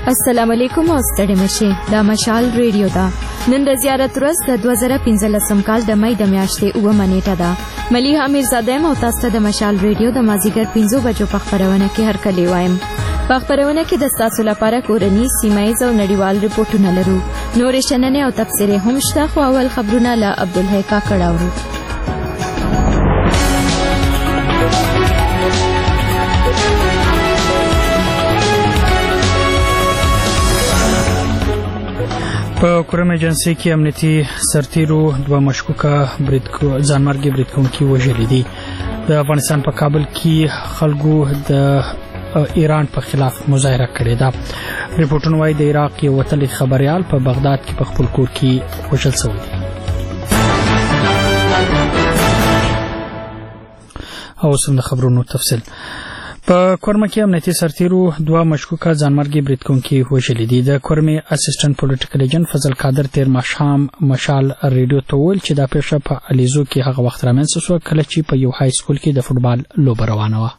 السلام علیکم او ستړي مشه دا مشال ریډیو دا نن د زیارت ورځ د 2015 کال د مې د میاشتې 9 نیټه ده ملیحه میرزاده او تاسو د مشال ریډیو د مازیګر 5 بجو په خبرونه کې هر کلی وایم په خبرونه کې د تاسو لپاره کورنی سیمایز او نړیوال ریپورتونه لرو نورې شننې او تفسیرې هم شته خو اول خبرونه له عبدالحی کاکړ اورو په کورم ایجنسی کې امنیتي سرتیرو دوه مشکوکه ځانمرګي بریدکونکي وژلي دي د افغانستان په کابل کې خلکو د ایران په خلاف مظاهره کړې ده ریپورتونه وايي د عراق یو وتلی خبريال په بغداد کې په خپل کور کې وژل شوی دی او سم د خبرونو تفصیل په کورمه کې امنیتي سرتیرو دوه مشکوکه ځانمرګي بریدکونکي وژلي دي د کورمې اسسټنټ پولیټیکل ایجنټ فضل قادر تیر مشام مشال ریډیو ته ویل چې دا پیښه په الیزو کې هغه وخت رامنځته شو کله چې په یو های سکول کې د فوټبال لوبه روانه وه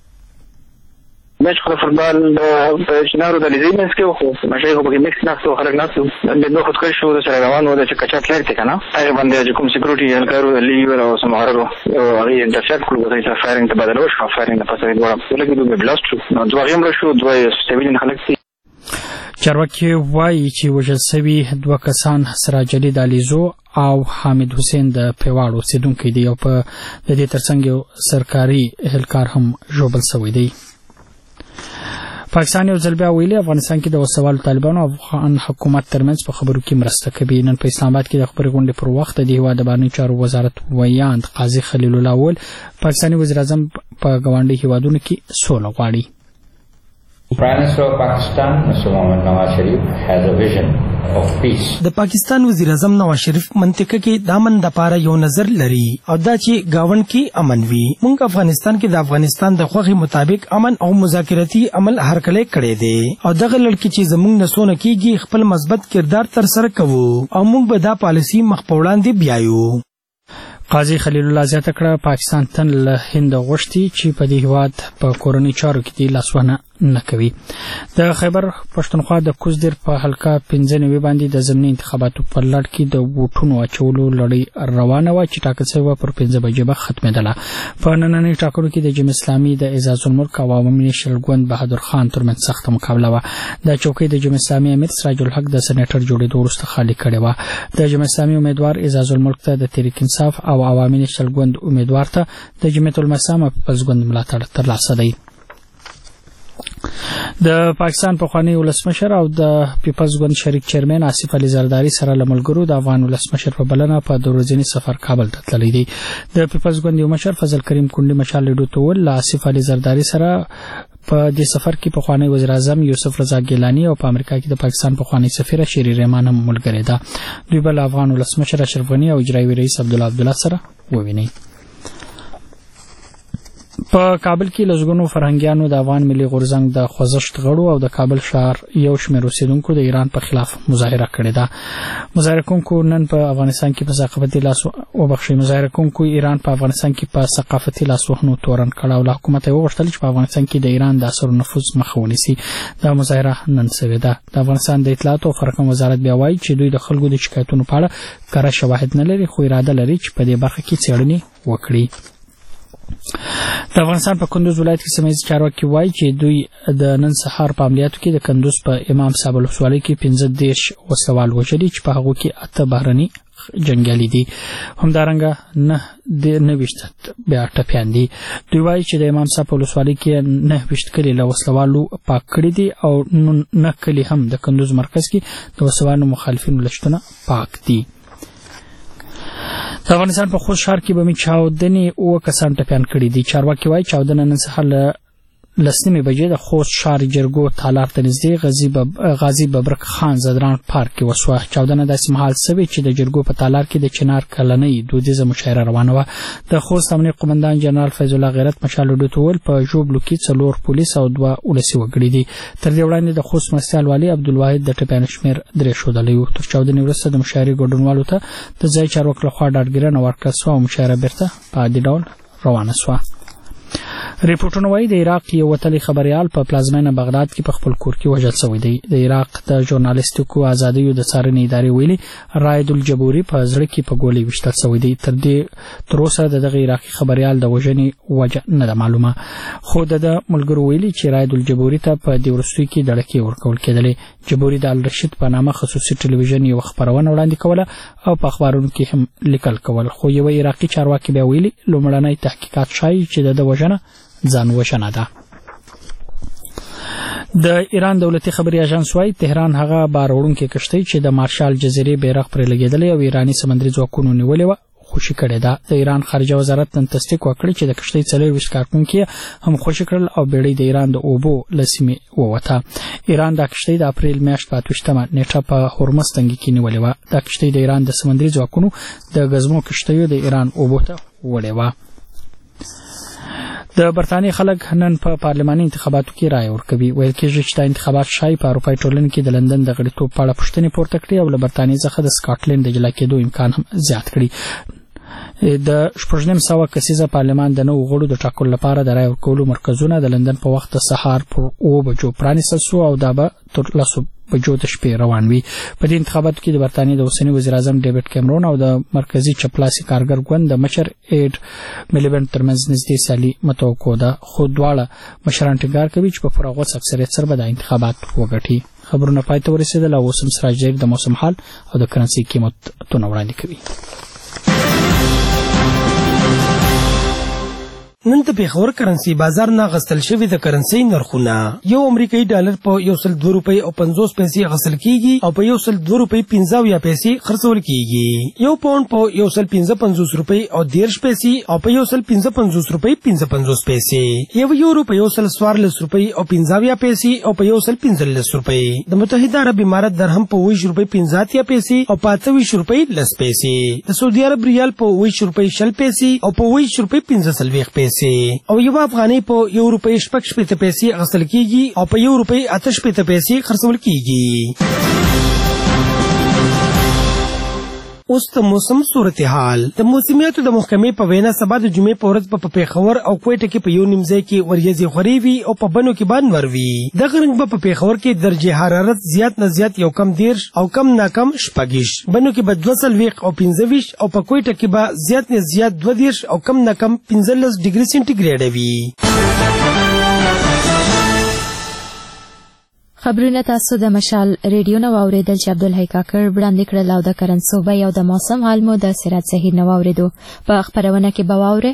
مچ خو فوټبال په شنارو د لیزینس کې خو مشه په کې مکس ناسو خلک ناسو د دوه خود کړی شو د سره روانو د چکچا کلر ته کنه هغه باندې کوم سکیورټي هلکارو لیور او سمهارو او هغه انټرسپټ کړو د فایرینګ ته بدلو شو فایرینګ په څیر وړم ولکه دوی بلاست شو نو دوه غیم شو دوه سیویلین خلک چارواکي وایي چې وژل شوي دوه کسان سراج علي دالیزو او حامد حسین د پیواړو اوسیدونکي دي او په دې ترڅنګ یو سرکاري اهلکار هم ژوبل شوی دی پاکستان یو ځل بیا ویلي افغانستان کې د وسوالو طالبانو او افغان حکومت ترمنځ په خبرو کې مرسته کوي نن په اسلام آباد کې د خبري غونډې پر وخت د هیواد د بهرنیو چارو وزارت ویاند قاضي خلیل الله ول پاکستاني وزیر اعظم په ګاونډي هیوادونو کې سوله غواړي Prime Minister of Pakistan, Mr. Mohammad Nawaz Sharif, has a vision of peace. د پاکستان وزیر اعظم نواز شریف منطقه کې د امن لپاره یو نظر لري او دا چې گاوند کې امن وي موږ افغانستان کې د افغانستان د خوخي مطابق امن او مذاکراتي عمل هرکلی کړی دی او دغه لړ کې چې زموږ نسونه کېږي خپل مثبت کردار تر سره کوو او موږ به دا پالیسی مخ په وړاندې بیایو قاضي خلیل الله زیاته کړه پاکستان تن له هند غوښتي چې په دې هیواد په کورنۍ چارو کې د لاسونه نه کوي د خیبر پښتونخوا د کوزدر په حلقه 95 باندې د ضمني انتخاباتو په لړ کې د ووټونو اچولو لړۍ روانه و چې ټاکل شوی پر 15 بجې به ختمېدله په نننۍ ټاکنو کې د جمهوریت اسلامي د اعزاز الملک او عوامي شلګوند بهادر خان ترمنځ سخت مقابله و د چوکۍ د جمهوریت اسلامي امیر سراج الحق د سېنیټر جوړېدو وروسته خالی کړې و د جمهوریت اسلامي امیدوار اعزاز الملک ته د تحریک انصاف او عوامي شلګوند امیدوار ته د جمعیت العلماء په پزګوند ملاتړ ترلاسه دی د پاکستان پخوانی ولسمشر او د پیپلز ګوند شریک چیرمن آصف علي زرداری سره لملګرو د افغان ولسمشر په بلنه په دورځنی سفر کابل ته تللی دی د پیپلز ګوند یو مشر فضل کریم کونډي مشال لیدو ته ول آصف علي زرداری سره په دې سفر کې پخوانی وزیر اعظم یوسف رضا ګیلانی او په امریکا کې د پاکستان پخوانی سفیر شری رحمان هم ملګری ده دوی بل افغان ولسمشر اشرف غنی او اجرایي رئیس عبدالله سره وویني په کابل کې لږګونو فرهنګیانو د افغان ملي غورځنګ د خوځښت غړو او د کابل ښار یو شمېر اوسیدونکو د ایران په خلاف مظاهره کړې ده مظاهره کوونکو نن په افغانستان کې په ثقافتي ایران په افغانستان کې په ثقافتي لاسوهنو تورن کړه او له حکومت یې وغوښتل چې په افغانستان کې د ایران د اثر نفوذ مخه ونیسي دا مظاهره نن شوې ده د افغانستان د اطلاعات او فرهنګ وزارت بیا وایي چې دوی د خلکو د شکایتونو په اړه کره شواهد نه لري خو اراده لري چې په دې برخه کې څېړنې وکړي د افغانستان په کندوز ولایت کې سیمه ییز چارواکي وایي چې دوی د نن سهار په عملیاتو کې د کندوز په امام صاحب ولسوالۍ کې 15 وسوال وژلي چې په هغو کې 8 بهرني جنګیالي دي همدارنګه 9 بیا ټپیان دي دوی وایي چې د امام صاحب ولسوالۍ کې 9 کلي له وسلوالو پاک کړي دي او 9 کلي هم د کندوز مرکز کې د وسوالو مخالفینو لشتونه پاک دي د افغانستان په خوست ښار کې به می چاودنې او کسان ټپیان کړي دي چارواکي وایي چاودنه نن سهار لسنیمې بجې د خوست ښار جرګو تالار ته نږدې غازي ببرک خان زدران پارک کې وسوه چاودنه داسې مهال شوې چې د جرګو په تالار کې د چنار کلنۍ دودیزه مشاعره روانه وه د خوست امنیه قومندان جنرال فیض الله غیرت مشال ډوتول په ژوبلو کې 4 پولیس او 2 ولسي وګړي دي تر دې وړاندې د خوست مرستیال والي عبدالواحد د ټپیانو شمېر 3 ښودلی و تر چاودنې وروسته د مشاعرې ګډونوالو ته د ځای چارواکو لخوا ډاډګیرنه ورکړل شوه او مشاعره بیرته په عادي ډول روانه شوه ریپورتونه وايي د عراق یو وتلی خبريال په پلازمینه بغداد کې په خپل کور کې وژل شوی دی. د عراق د ژورنالیستیکو ازادیو د څارنې ادارې ویلي راید الجبوري په زړه کې په ګولۍ وشتل شوی دی. تر اوسه دغه عراقي خبريال د وژنې وجه نه ده معلومه، خو د ملګرو ویلي چې راید الجبوري ته په دې وروستیو کې دړکې ورکول کېدلې. جبوري د الرشید په نامه خصوصي ټلویزیون یو خبرونه وړاندې کوله او په اخبارونو کې هم لیکل کول، خو یو عراقي چارواکي بیا ویلي لومړنی تحقیقات ښایي چې د وژنه ځان وژنه ده. د ایران دولتي خبري اژانس وايي تهران هغه باروړونکې کشتۍ چې د مارشال جزیرې بیرغ پرې لګېدلې او ایراني سمندري ځواکونو نیولې وه خوشي کړې ده. د ایران خارجه وزارت نن تصدیق وکړ چې د کشتۍ 24 کارکونکي هم خوشي کړل او بیړۍ د ایران د اوبو له سیمې ووته. ایران د کشتۍ د اپریل میاشت په 28مه نیټه په هورمز تنګي کې نیولې وه. د کشتۍ د ایران د سمندري ځواکونو د غزمو کشتیو د ایران اوبو ته وړې وه. د برتانیې خلک نن په پارلماني انتخاباتو کې رائے ورکوي. ویل کېږي چې دا انتخابات شای په اروپایي ټولنه کې د لندن د غړیتوب په اړه پوښتنې پورته کړي او له برتانیې څخه د سکاټلند د جلا کېدو امکان هم زیات کړي. د 1900 کسیزه پارلمان د نوو غړو د ټاکلو لپاره د رائے ورکولو مرکزونه د لندن په وخت د سهار پر 9 بجو پرانیستل شو او دا به تر 10 بجو د شپې روان وي. په دې انتخاباتو کې د برتانیې د اوسني وزیر اعظم ډیوډ کیمرون او د مرکزی چپلاسي کارګر ګوند د مشر ایډ میلیبنټ ترمنځ نږدې سیالي متوقع ده، خو دواړه مشران ټینګار کوي چې په پوره غوڅ اکثریت سره به د انتخابات وګټي. خبرونه پای ته ورسېدل او اوس هم سراج ډیر د موسم حال او د کرنسي قیمتونه وړاندې کوي. نن د پیښور کرنسي بازار نه غستل شوی د کرنسي نرخونه یو امریکایي ډالر په 102 روپۍ او 50 پیسې غسل کیږي او په 102 روپۍ 50 پیسې خرڅول کیږي. یو پاوند په 155 روپۍ او 10 پیسې او په 155 روپۍ 55 پیسې. یو یورو په 114 روپۍ او 50 پیسې او په 115 روپۍ. د متحده عرب امارات درهم په 20 روپۍ 50 پیسې او په 28 روپۍ 10 پیسې. د سعودي عرب ریال په 20 روپۍ 10 پیسې او په 20 روپۍ 15 پیسې. او یو افغاني په 1 روپۍ 60 پیسې غسل کیږي او په 1 روپۍ 80 پیسې خرڅول کیږي. اوس د موسم صورتحال. د موسمیاتو د محکمې په وینا سبا د جمعې په ورځ په پیښور او کوټه کې په یو نیمځای کې وریځې خوري وي او په بنو کې باد وروي. دغه رنګ په پیښور کې درجه حرارت زیات نه زیات یو کم 10 او کم نه کم 20، بنو کې به 22 او 25 او په کوټه کې به زیات نه زیات 22 او کم نه کم 15 ډیګري سنټیګریډ وي. خبرونه تاسو د مشال ریډیو نو اوریدل چې عبدالحی کاکر وړاندې کړل او د کرنسوبه او د موسم حال مو د سراج زهیر نو اوریدو. په خبرونه کې به واوره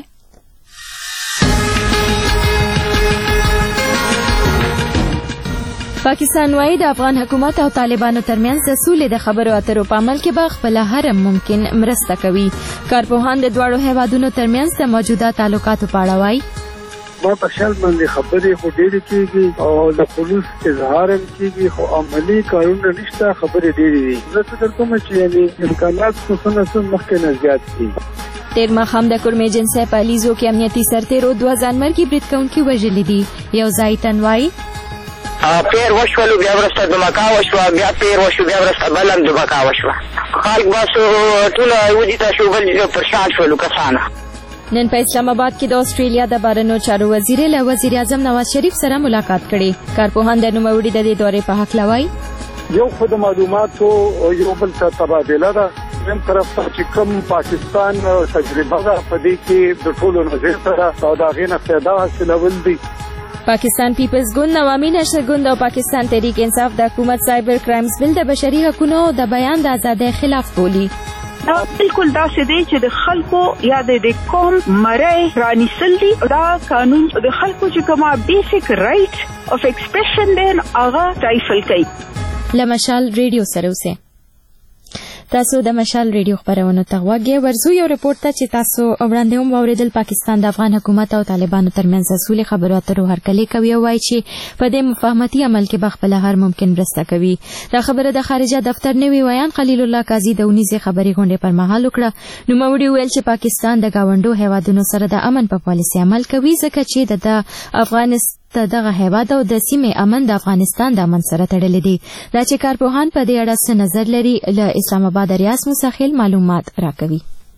پاکستان وايي د افغان حکومت او طالبانو ترمنځ د سولې د خبرو اترو په عمل کې به خپل هر ممکن مرسته کوي. کارپوهان د دواړو هیوادونو ترمنځ د موجوده تعلقاتو په اړه وايي ما په شال باندې خبرې خو ډېرې کېږي او د خلوص اظهار هم کېږي خو عملي کارونه نشته، خبرې ډېرې دي. زه فکر کوم چې یعنې امکانات څه مخکې نه زیات دي. تیر ماښام د کورمې جنسي په لیزو کې امنیتي سرتیرو 2 ځانمرګي برید کوونکي وژلي دي. یو ځای تنوایي پیر وشولو بیا ورسته دمکا وشوه، بیا پیر وشو بیا ورسته بل هم دمکا وشوه. خلک بس ټوله ودي ته شو بل پرشان شولو کسانه. نن په اسلام آباد کې د استرالیا د بهرنیو چارو وزیر له وزیر اعظم نواز شریف سره ملاقات کړي. کارپوهان د نوموړي د دې دورې په حق لوي یو خود معلوماتو یو بل ته تبادله ده. هم طرف ته چې کوم پاکستان تجربه ده په دې کې د ټولو نظر سره او د هغې نه فایده حاصلول دي. پاکستان پیپلز ګوند، عوامي نشر ګوند او پاکستان تحریک انصاف د حکومت سایبر کرایمز بل د بشري حقوقو او د بیان د ازادۍ خلاف بولي. بالکل دا څه دی چې د خلکو یا د قوم مړی رانیسل دي. دا قانون د خلکو چې کومه بیسیک رائټ اف ایکسپریشن دی هغه ټایفل کوي. لمشال ریډیو سره اوسه تاسو د مشال ریډیو خبرونه ته غوږی ورزو. یو رپورت ته چې تاسو وړاندې هم واوریدل، پاکستان د افغان حکومت او طالبانو ترمنځ اصول خبرو اترو هرکلی کوي او وایي چې په دې مفاهمتي عمل کې به خپل هر ممکن مرسته کوي. دا خبره د خارجه دفتر نوي ویان خلیل الله قاضي د 19 خبري غونډې پر مهال وکړه. نو موړي ویل چې پاکستان د گاونډو هیوادونو سره د امن په پالیسي عمل کوي ځکه چې د افغانستان دغه هیواد او د سیمې امن د افغانستان د امن سره تړلې دي. دا چې کارپوهان په دې اړه څه نظر لري له اسلام آباد ریاض مسخیل معلومات راکوي.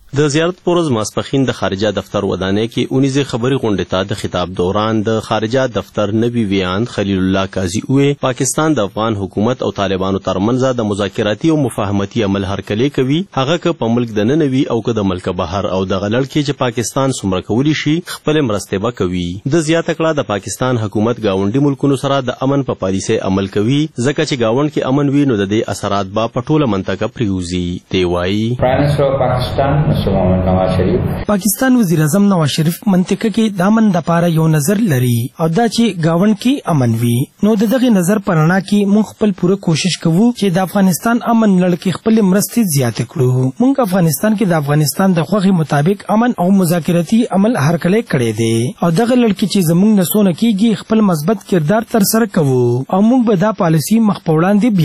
د زیارت پورز ماسپخین د خارجه دفتر ودانه کې 19 خبري غونډه ته د خطاب دوران د خارجه دفتر نبی ویان خلیل الله قاضي وې پاکستان د افغان حکومت او طالبانو ترمنځ د مذاکراتي او مفاهمتي عمل هرکلی کوي هغه که په ملک د ننوي او که د ملک بهر او د غلړ کې چې پاکستان څومره کولی شي خپل مرسته وکوي د زیاته کړه د پاکستان حکومت گاونډي ملکونو سره د امن په پالیسي عمل کوي ځکه چې گاوند کې امن وي نو د دې اثرات به په ټوله منطقه پریوزي دی وایي پاکستان وزیر اعظم نواز شریف منطقه کې د امن د پاره یو نظر لري او دا چې گاوند کې امن وي نو دغه نظر پرانا کې موږ خپل پوره کوشش کوو چې د افغانستان امن لړ کې خپل مرستې زیات کړو موږ افغانستان کې د افغانستان د خوغي مطابق امن او مذاکراتي عمل هرکلی کړی دی او دغه لړ کې چې زموږ نسونه کېږي خپل مثبت کردار تر سره کوو او موږ به دا پالیسی مخ په وړاندې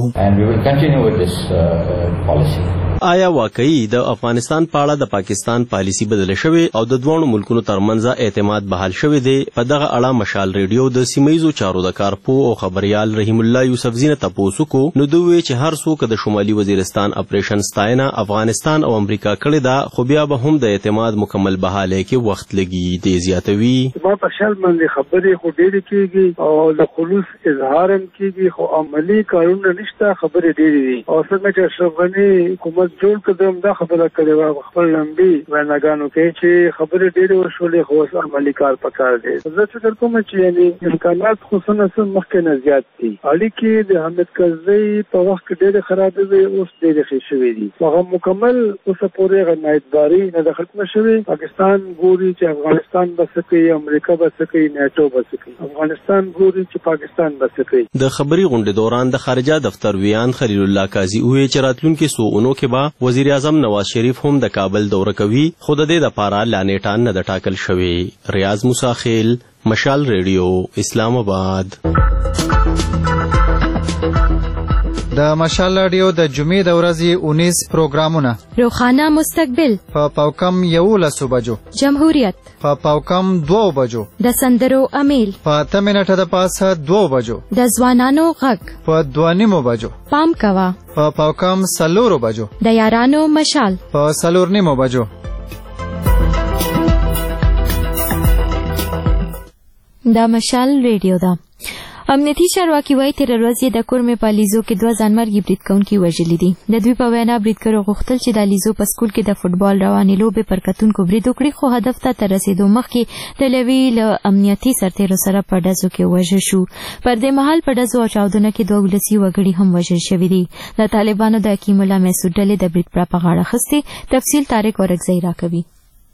بیایو آیا واقعي د افغانستان په اړه د پاکستان پالیسی بدل شوې او د دوه ملکونو ترمنځ اعتماد بحال شوی دی په دغه اړه مشال ریډیو د سیمایزو چارو د کارپو او خبريال رحیم الله یوسفزی نه تاسو کو نو دوی چې هر څوک د شمالي وزیرستان اپریشن ستاینه افغانستان او امریکا کړی دا خو بیا به هم د اعتماد مکمل بحاله کې وخت لګي دی زیاتوي ما په شال باندې خبرې خو ډېرې کیږي او د خلوص اظهار هم کیږي خو عملی کارونه نشته خبرې ډېرې دي او څنګه چې اشرف غنی حکومت جوړ کړم دا خبره کړې و خپل لمبي ویناګانو کې چې خبرې ډېرې وشولې خو عملی کار پکار دی زه فکر کوم چې یعنی امکانات خصوصا مخکې نه زیات دي اړیکې د حامد کرزي په وخت کې ډېرې خراب دي اوس ډېرې ښې شوې دي هغه مکمل اوس پورې غنایتباري نه د ختم شوی پاکستان ګوري چې افغانستان بس کوي امریکا بس کوي نیټو بس کوي افغانستان ګوري چې پاکستان بس کوي د خبري غونډې دوران د خارجه دفتر ویان خلیل الله قاضي وې چې راتلونکي سوونو کې با وزیر اعظم نواز شریف هم د کابل دوره کوي خود د لپاره لانیټان نه د ټاکل شوی ریاض موسی خیل مشال ریډیو اسلام آباد د مشال رادیو د جمعې د ورځې 19 پروګرامونه روخانه مستقبل په پاوکم 11 بجو جمهوریت په پاوکم 2 بجو د سندرو امیل په 8 منټه د پاسه 2 بجو د ځوانانو غږ په 2:30 بجو پام کوا په پاوکم 4 بجو د یارانو مشال په 4:30 بجو دا مشال ریډیو دا امنیتي چارواکي وایي تیر ورځ د کورمې په لیزو کې 2 ځانمرګي بریدکونکي وژلي دي د دوی په وینا بریدګرو غوښتل چې د لیزو په سکول کې د فوټبال روانې لوبې پر کتونکو برید وکړي خو هدف ته تر رسیدو مخکې د لوی له امنیتي سرتیرو سره په ډزو کې وژل شو پر دې مهال په ډزو او چاودنه کې 2 ولسي وګړي هم وژل شوي دي د طالبانو د حکیم الله مسعود ډلې د برید په غاړه اخیستې تفصیل طارق اورکزی راکوي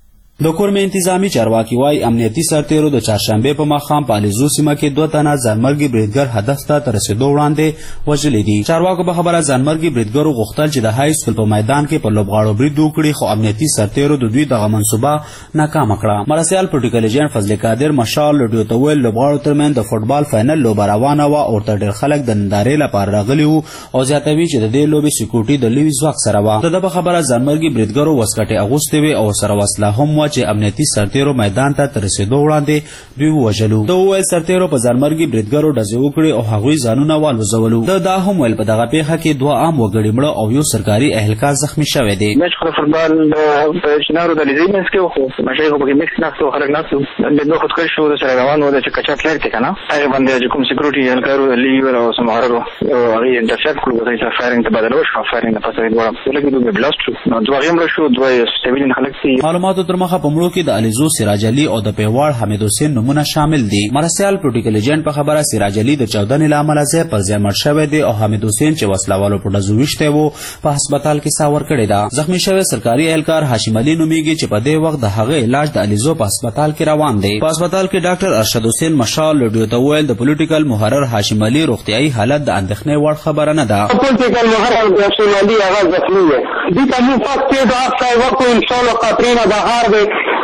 د کورمې انتظامی چارواکي وايي امنیتي سرتیرو د چهارشنبه په ماښام په الیزو سیمه کې 2 تنه ځانمرګي بریدګر هدف ته تر رسیدو وړاندې وژلي دي چارواکو په خبره ځانمرګي بریدګرو غوښتل چې د های سکول په میدان کې په لوبغاړو برید وکړي خو امنیتي سرتیرو د دوی دغه منصوبه ناکام کړه مرسیال پروتوکول ایجنټ فضل قادر مشال لډیو ته ویل لوبغاړو ترمن د فوټبال فائنل لوبه روانه و او تر ډیر خلک د نندارې لپاره راغلي وو او زیاتوي چې د دې لوبې سکیورټي د لوی ځواک سره و د خبره ځانمرګي بریدګرو وسکټي اغوستي وي او سره وسله هم و چې امنیتي سرتیرو میدان ته تر رسیدو وړاندې دوی وژلو د ویل سرتیرو په ځانمرګي بریدګرو ډزې وکړي او هغوی ځانونه والوزولو دا هم ویل په دغه پیښه کې 2 عام وګړي مړه او یو سرکاري اهلکار زخمی شوی دی مېچ خو فوټبال په شنارو د لیزي منځ کې خو مشه خو په میکس ناسو خلک ناسو د دوه خودکشي شو د سره روان و د کچا فلایټ ته کنه هغه باندې چې کوم سکیورټي اهلکارو د لیګ او سمهارو هغه انټرسپټ کړو د فایرینګ ته بدل وشو فایرینګ په څیر ډول لکه د بلاست نو دوه غیم شو دوه سټیبلین خلک سي معلوماتو تر مخه په مړو کې د الیزو سراج علي او د پیوړ حمید حسین نمونه شامل دي مرسیال پروتوکول ایجنټ په خبره سراج علي د 14 لامل ځای پر ځای مړ شوی دی او حمید حسین چې وسلوالو په ډزو وشته وو په هسپتال کې ساور کړی دا زخمی شوی سرکاري اهلکار هاشم علي نومیږي چې په دې وخت د هغه علاج د الیزو په هسپتال کې روان دی په هسپتال کې ډاکټر ارشد حسین مشال لډیو ته ویل د پولیټیکل محرر هاشم علي روغتيایي حالت د اندېښنې وړ خبره نه ده پولیټیکل محرر هاشم علي هغه زخمی دی د تاسو په کې دا ځای وکړو ان شاء الله قطرینه د هار دی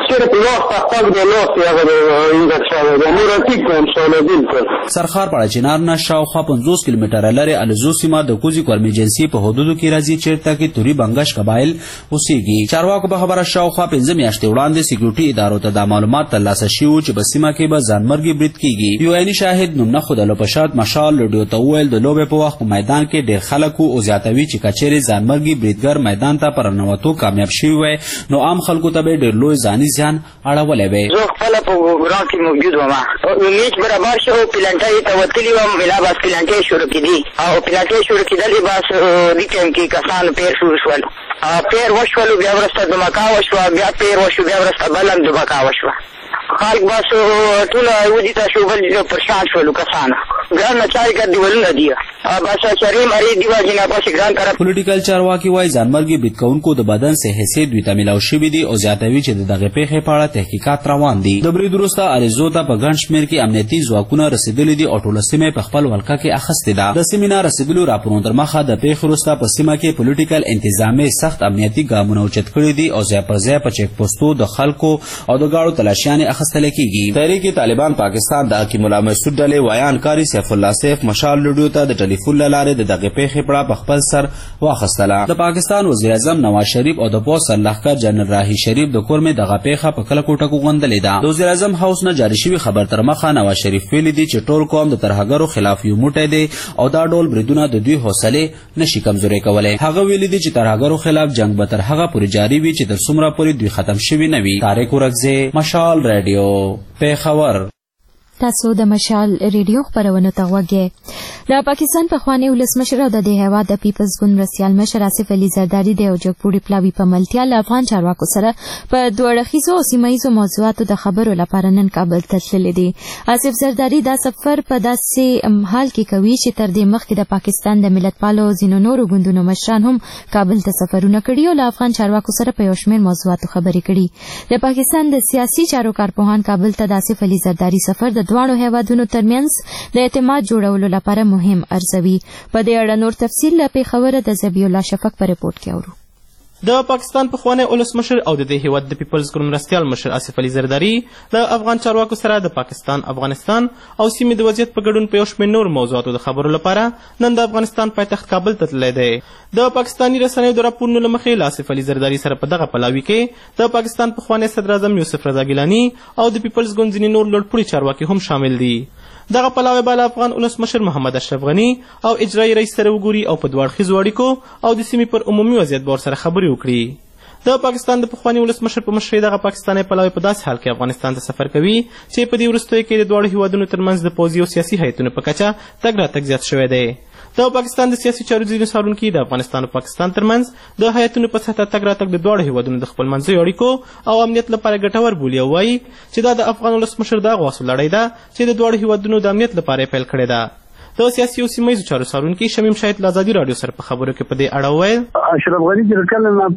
صرف لوست خپل د لوست یا د انډکشن د نوراتیک په انشاءالله بالکل سرخار پړه چنار نه شاوخوا 50 کیلومتره لري الزو سیمه د کوزي کورمیجنسي په حدودو کې راځي چیرته کې توري بنگش قبایل اوسېږي چارواکو په خبره شاوخوا 15 میاشتې وړاندې سکیورټي ادارو ته د معلومات ترلاسه شوي چې په سیمه کې به ځانمرګي برید کیږي یو عیني شاهد نوم نه خودلو په شاد مشال لډیو ته ویل د لوبې په وخت په میدان کې ډېر خلک او زیاتوي چې کچېرې ځانمرګي بریدګر میدان ته پر ننوتو کامیاب شوی وي نو عام خلکو ته به ډېر لوی ځاني زیان اړولی وي زه خپله په ګراوند کې موجود وم میچ برابر شو پلانټۍ ته وتلي وم بلا بس پلانټۍ شروع کېدي او پلانټۍ شروع کېدلې بس دې ټایم کې کسان پیر شروع شول پیر وشولو بیا وروسته دمکا وشوه بیا پیر وشو بیا وروسته بل هم دمکا وشوه خلک بس ټول ودي ته شو بل پرشان شولو کسان ګران چاري کا دیولونه دی بس شریم اری دیوا جنا په ګران طرف پولیټیکل چارواکي وايي ځانمرګي بریدکونکو د بدن سه حصے دوی ته ملاو شوي دي او زیاتوي چې دغه پیښې په اړه تحقیقات روان دي د برید وروسته اریزو ته په ګڼ شمېر کې امنیتي ځواکونه رسېدلي دي او ټوله سیمه په خپل ولکه کې اخیستې ده د سیمې نه رسېدلو راپورونو تر مخه د پیښې وروسته په سیمه کې پولیټیکل انتظامي سخت امنیتي ګامونه اوچت کړي دي او ځای پر ځای په چیک پوسټو د خلکو او د ګاړو تلاشیانې اخیستل کېږي تحریک طالبان پاکستان د حکیم الله مسعود ډلې ویان کاری سیف الله سیف مشال لډیو ته د ټلیفون له لارې د دغه پیښې پړه په خپل سر واخیستله د پاکستان وزیر اعظم نواز شریف او د پولیس سرلښکر جنرال راهی شریف د کور مې دغه پیښه په کله کوټه غونډلې ده د وزیر اعظم هاوس نه جاری شوی خبر تر مخه نواز شریف ویلي دي چې ټول قوم د ترهګرو خلاف یو موټی دی او دا ډول بریدونه د دوی حوصلې نشي کمزوري کولی هغه ویلي دي چې ترهګرو خلاف جنگ به تر هغه پورې جاری وي چې تر څومره پورې دوی ختم شوي نه وي طارق ورکزی مشال رادیو پیښور تاسو د مشال ریډیو خبرونه ته وګورئ د پاکستان پخوانی ولسمشر او د هیواد د پیپلز ګوند مرستیال مشر آصف علي زرداری د یو جګپوړي پلاوي په ملتیا له افغان چارواکو سره په دوه اړخیزو او سیمه ییزو موضوعاتو د خبرو لپاره نن کابل ته تللی دی آصف زرداری دا سفر په داسې حال کې کوي چې تر دې مخکې د پاکستان د ملتپالو ځینو نورو ګوندونو مشران هم کابل ته سفرونه کړي او له افغان چارواکو سره په یو شمېر موضوعاتو خبرې کړي د پاکستان د سیاسي چارو کارپوهان کابل ته د آصف علي زرداری سفر د دواړو هیوادونو ترمنځ د اعتماد جوړولو لپاره مهم ارزوي په دې اړه نور تفصیل له پیښوره د ذبیح الله شفق په رپورټ کې اورو د پاکستان پخوانی ولسمشر او د دې هیواد د پیپلز ګوند مرستیال مشر آصف علي زرداری د افغان چارواکو سره د پاکستان افغانستان او سیمې د وضعیت په ګډون په یو شمېر نور موضوعاتو د خبرو لپاره نن د افغانستان پایتخت کابل ته تللی دی د پاکستاني رسنیو د راپورونو له مخې له آصف علي زرداری سره په دغه پلاوي کې د پاکستان پخوانی صدر اعظم یوسف رضا ګیلاني او د پیپلز ګوند ځینې نور لوړپوړي چارواکي هم شامل دي دغه پلاوی به له افغان ولسمشر محمد اشرف غني او اجرایي رئیس سره وګوري او په دوه اړخیزو اړیکو او د سیمې پر عمومي وضعیت به ورسره خبرې وکړي د پاکستان د پخواني ولسمشر په مشرۍ دغه پاکستانی پلاوی په داسې حال کې افغانستان ته سفر کوي چې په دې وروستیو کې د دواړو هیوادونو ترمنځ د پوځي او سیاسي هیئتونو په کچه تګ راتګ زیات شوی دی د پاکستان د سیاسي چارو ځینې څارونکي د افغانستان او پاکستان ترمنځ د هیئتونو په سطحه تګ راتګ د دواړو هیوادونو د خپلمنځیو اړیکو او امنیت لپاره ګټور بولي او وایي چې دا د افغان ولسمشر د غواسو لړۍ ده چې د دواړو هیوادونو د امنیت لپاره یې پیل کړې ده د سیاسي او سیمه ییزو چارو څارونکي شمیم شاهد له ازادي راډیو سره په خبرو کې په دې اړه وویل اشرف غني چې کله نه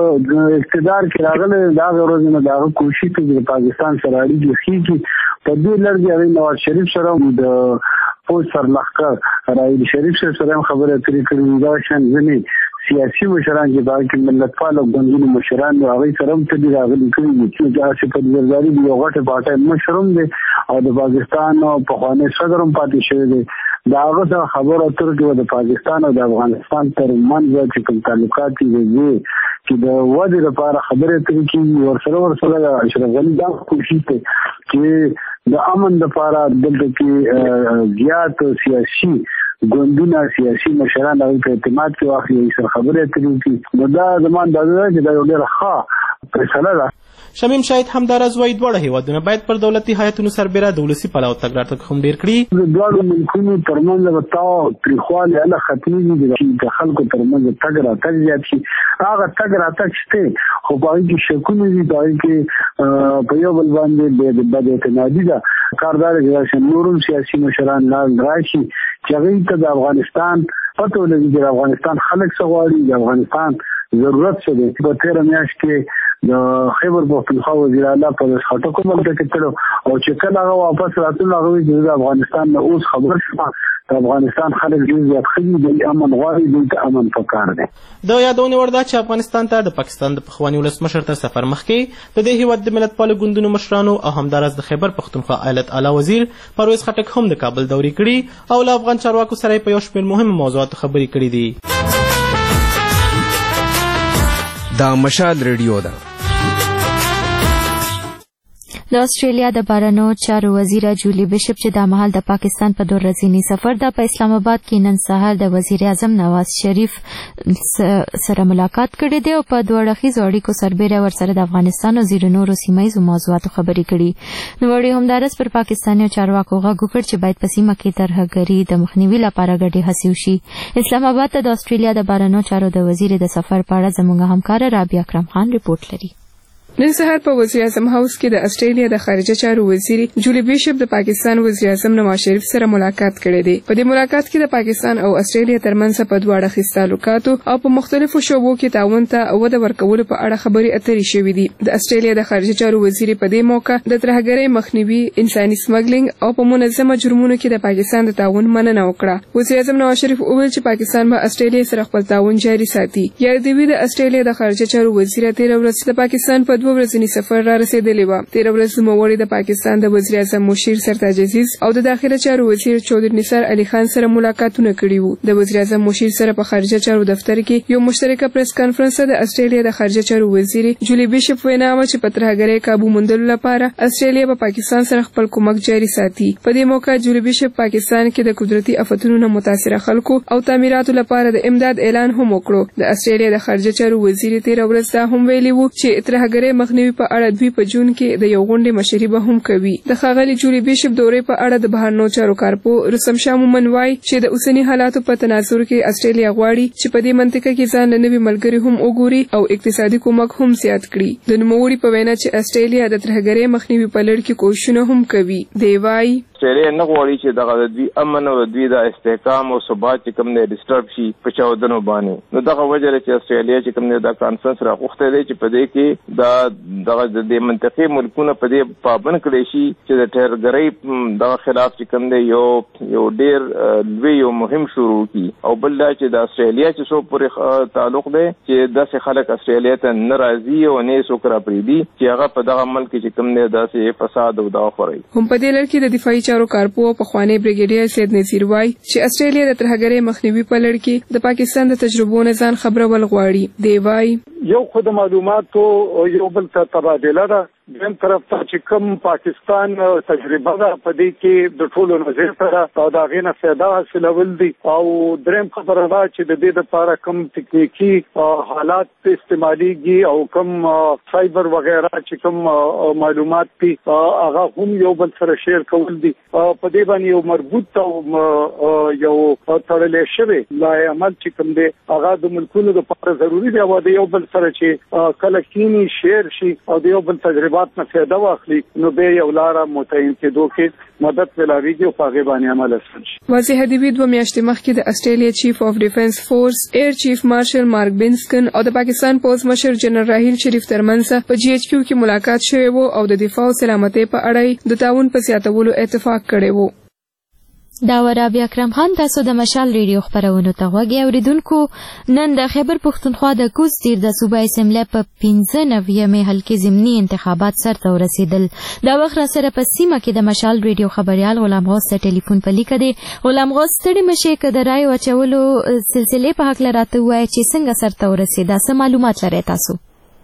په اقتدار کې راغلی دا ورځ نه دا کوشش کوي د پاکستان سره اړیکې ښې کړي په دې لړ کې نواز شریف سره د پولیس سرلښکر راهی شریف سره هم خبرې اترې کړې دا شان ځینې سیاسي مشران چې باندې ملتپال او ګوندونو مشران هغه سره هم تدې راغلي کړي چې دا آصف علي زرداری یو غټه پارټي مشروم دي او د پاکستان او پخوانی صدر هم پاتې شوی دی دا هغه څه خبره اترې کې د پاکستان او د افغانستان ترمنځ چې کوم تعلقات دي چې د ودې لپاره خبرې اترې کې ورسره اشرف غني دا کوشش کوي چې د امن لپاره دلته کې زیات سیاسي ګوندونه سیاسي مشران هغوی په اعتماد کې واخلي سره خبرې اترې وکړي نو دا زمان دا ده چې دا یو ډېره ښه فیصله ده شمیم شاهد همداراز وایي دواړه هیوادونه باید پر دولتي هیئتونو سربیره د ولسي پلاو تګ راتګ هم ډېر کړي د دواړو ملکونو ترمنځ به تاوتریخوالی هله ختمېږي چې د خلکو ترمنځ تګ راتګ زیات شي هغه تګ راتګ شته خو په هغوی کې شکونه دي په هغوی کې په یو بل باندې بد اعتمادي ده کار دا دی چې نور هم سیاسي مشران راشي چې هغوی ته د افغانستان پته ولګي چې د افغانستان خلک څه غواړي د افغانستان ضرورت څه دی په تېره میاشت کې د خیبر پښتونخوا وزیر اعلی په خټکو ملک کې تلو او چې کله هغه واپس راتلل هغه د افغانستان نه اوس خبر شوه افغانستان خلک ډېر زیات ښه دي، امن غواړي، دوی ته امن پکار دی. د یادونې وړ ده چې افغانستان ته د پاکستان د پخواني ولسمشر تر سفر مخکې د دې هیواد د ملتپالو ګوندونو مشرانو او همداراز د خیبر پښتونخوا ایالت اعلی وزیر پرویز خټک هم د کابل دورې کړي او له افغان چارواکو سره په یو شمېر مهمو موضوعاتو خبرې کړې دي. دا مشال ریډیو ده. د استرالیا د بهرنیو چارو وزیره جولی بیشپ چې د مهال د پاکستان په 2 ورځني سفر د په اسلام آباد کې نن سهار د وزیر اعظم نواز شریف سره ملاقات کړې ده او په 2 اړخیزو اړیکو سربېره ورسره د افغانستان او ځینو نورو سیمایي موضوعاتو خبرې کړي. نو وړي همدارس پر پاکستاني چارواکو غږ وکړ چې باید په سیمه کې ترهګري د مخنیوي لپاره ګډې هڅې وشي. اسلام آباد ته د استرالیا د بهرنیو چارو د وزیر د سفر په اړه زموږ همکار رابعه اکرم خان رپورټ لري. نن سهار په وزیر اعظم هاوس کې د استرالیا د خارجه چارو وزیر جولی بیشپ د پاکستان وزیر اعظم نواز شریف سره ملاقات کړې ده. په دې ملاقات کې د پاکستان او استرالیا ترمنځ په 2 اړخیز تعلقاتو او په مختلفو شعبو کې تعاون ته وده ورکولو په اړه خبرې اترې شوې دي. د استرالیا د خارجه چارو وزیر په دې موقع د ترهګرۍ مخنیوي، انساني سمګلینګ او په منظمه جرمونو کې د پاکستان د تعاون مننه وکړه. وزیر اعظم نواز شریف وویل چې پاکستان به استرالیا سره خپل تعاون جاري ساتي. یاد دی د استرالیا د خارجه چارو وزیر تیر ورځ د پاکستان په 2 ورځني سفر را رسیدلی و. تیر ورځ نوموړي د پاکستان د وزیر اعظم مشیر سرتاج عزیز او د داخله چارو وزیر چودري نثار علي خان سره ملاقاتونه کړي وو. د وزیر اعظم مشیر سره په خارجه چارو دفتر کې یو مشترکه پریس کانفرنس د استرالیا د خارجه چارو وزیر جولی بیشپ وینا و چې په ترهګرۍ قابو موندلو لپاره استرالیا په پاکستان سره خپل کومک جاري ساتي. په دې موقع جولی بیشپ پاکستان کې د قدرتي آفتونو نه متاثره خلکو او تعمیراتو لپاره د امداد اعلان هم وکړو. د استرالیا د خارجه چارو وزیر تیر ورځ دا هم ویلي وو چې ترهګرۍ مخنیوي په اړه دوی په جون کې د یو غونډې مشري به هم کوي. د ښاغلي جولی بیشپ دورې په اړه د بهرنیو چارو کارپو رستم شاه مومن وایي چې د اوسني حالاتو په تناظر کې استرالیا غواړي چې په دې منطقه کې ځان له نوي ملګري هم وګوري او اقتصادي کومک هم زیات کړي. د نوموړي په وینا چې استرالیا د ترهګرۍ مخنیوي په لړ کې کوښښونه هم کوي. دی وایي استرالیا نه غواړي چې دغه دوی امن او دوی د استحکام او ثبات چې کوم نه ډیسټرب شي په چاودنو باندې. نو دغه وجه لري چې استرالیا چې کوم نه د کانفرنس راغوښته دی چې په دې کې د منطقي ملکونو په دې پابند کړي شي چې د ترهګرۍ دغه خلاف چې کوم دی یو ډیر لوی او مهم شروع کی او بل دا چې د استرالیا چې څو پورې تعلق دی چې داسې خلک استرالیا ته ناراضي او نه سوکرا پریدي چې هغه په دغه ملک کې کوم نه داسې فساد او دغه خوري. هم په دې لړ کې د دفاعي چارو کارپو په خوانی بریګیډیر سید نذیر وای چې استرالیا د ترهګرۍ مخنیوي په لړ کې د پاکستان د تجربو نه ځان خبرول غواړي. دی وای یو خود معلوماتو یو بل ته تبادله ده. دیم طرف ته چې کوم پاکستان تجربه ده په دې کې د ټولو نظر سره او د هغې نه فایده حاصلول دي. او دریم خبره ده چې د دې لپاره کوم تکنیکي حالات استعمالېږي او کوم سایبر وغیرہ چې کوم معلومات دي هغه هم یو بل سره شیر کول دي. په دې باندې یو مربوط او یو تړلې شوی لای عمل چې کوم دی هغه د ملکونو لپاره ضروری دی او د یو بل سره چې کله کینی شیر شي او د یو بل تجربه نه فایده واخلي نو به یو لاره متعین کېدو کې مدد ملاويږي او په هغه باندې عمل وشي. واضح دی 2 میاشتې مخکې د استرالیا چیف اف ډیفنس فورس ایر چیف مارشل مارک بینسکن او د پاکستان پوز مشر جنرال راهیل شریف ترمنځ په جی ایچ کیو کې ملاقات شوی وو او د دفاع او سلامتۍ په اړه د تعاون په زیاتولو اتفاق کړی وو. دا رابعه اکرم خان تاسو د مشال ریډیو خبرونه ته غوږی اوریدونکو. نن د خیبر پښتونخوا د کوز تیر د صوبای اسمبلی په 15 حلقې ضمني انتخابات سرته ورسېدل. دا وخت را سره په سیمه کې د مشال ریډیو خبريال غلام غوث ته ټلیفون په لیکه دی. غلام غوث ستړي مشه که د رای واچولو سلسله په حق لراته وایي چې څنګه سرته ورسېده، څه معلومات لرئ تاسو؟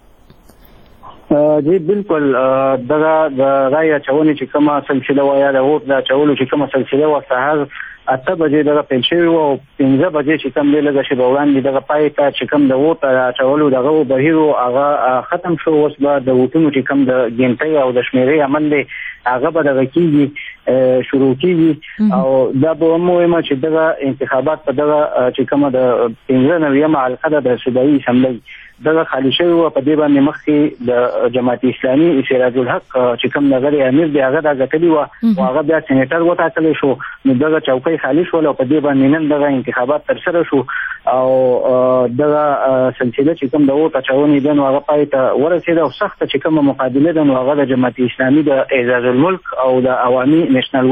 جی بالکل دغه د رای اچونې چې کومه سلسله وه یا د ووټ د اچولو چې کومه سلسله وه سهار 8 بجې دغه پیل شوې وه او 15 بجې چې کوم دی لږه شېبه وړاندې دغه پای ته چې کوم د ووټ اچولو دغه بهیر هغه ختم شو. اوس به د ووټونو چې کوم د ګنټۍ او د شمېرې عمل دی هغه به دغه کېږي شروع کېږي او دا به هم ووایم چې دغه انتخابات په دغه چې کومه د 15 حلقه ده د صوبایي اسمبلی دغه خالی شوی و. په دې باندې مخکې د جماعت اسلامي سراج الحق چې کوم نظر امیر دی هغه دا ګټلي وه او هغه بیا سینیټر وټاکلی شو. نو دغه چوکۍ خالی شول او په دې باندې نن دغه انتخابات ترسره شو. او دغه سلسله چې کوم د ووټ اچونې ده نو هغه پای ته ورسېده او سخته چې کومه مقابله ده نو هغه د جماعت اسلامي د اعزاز الملک او د عوامي نېشنل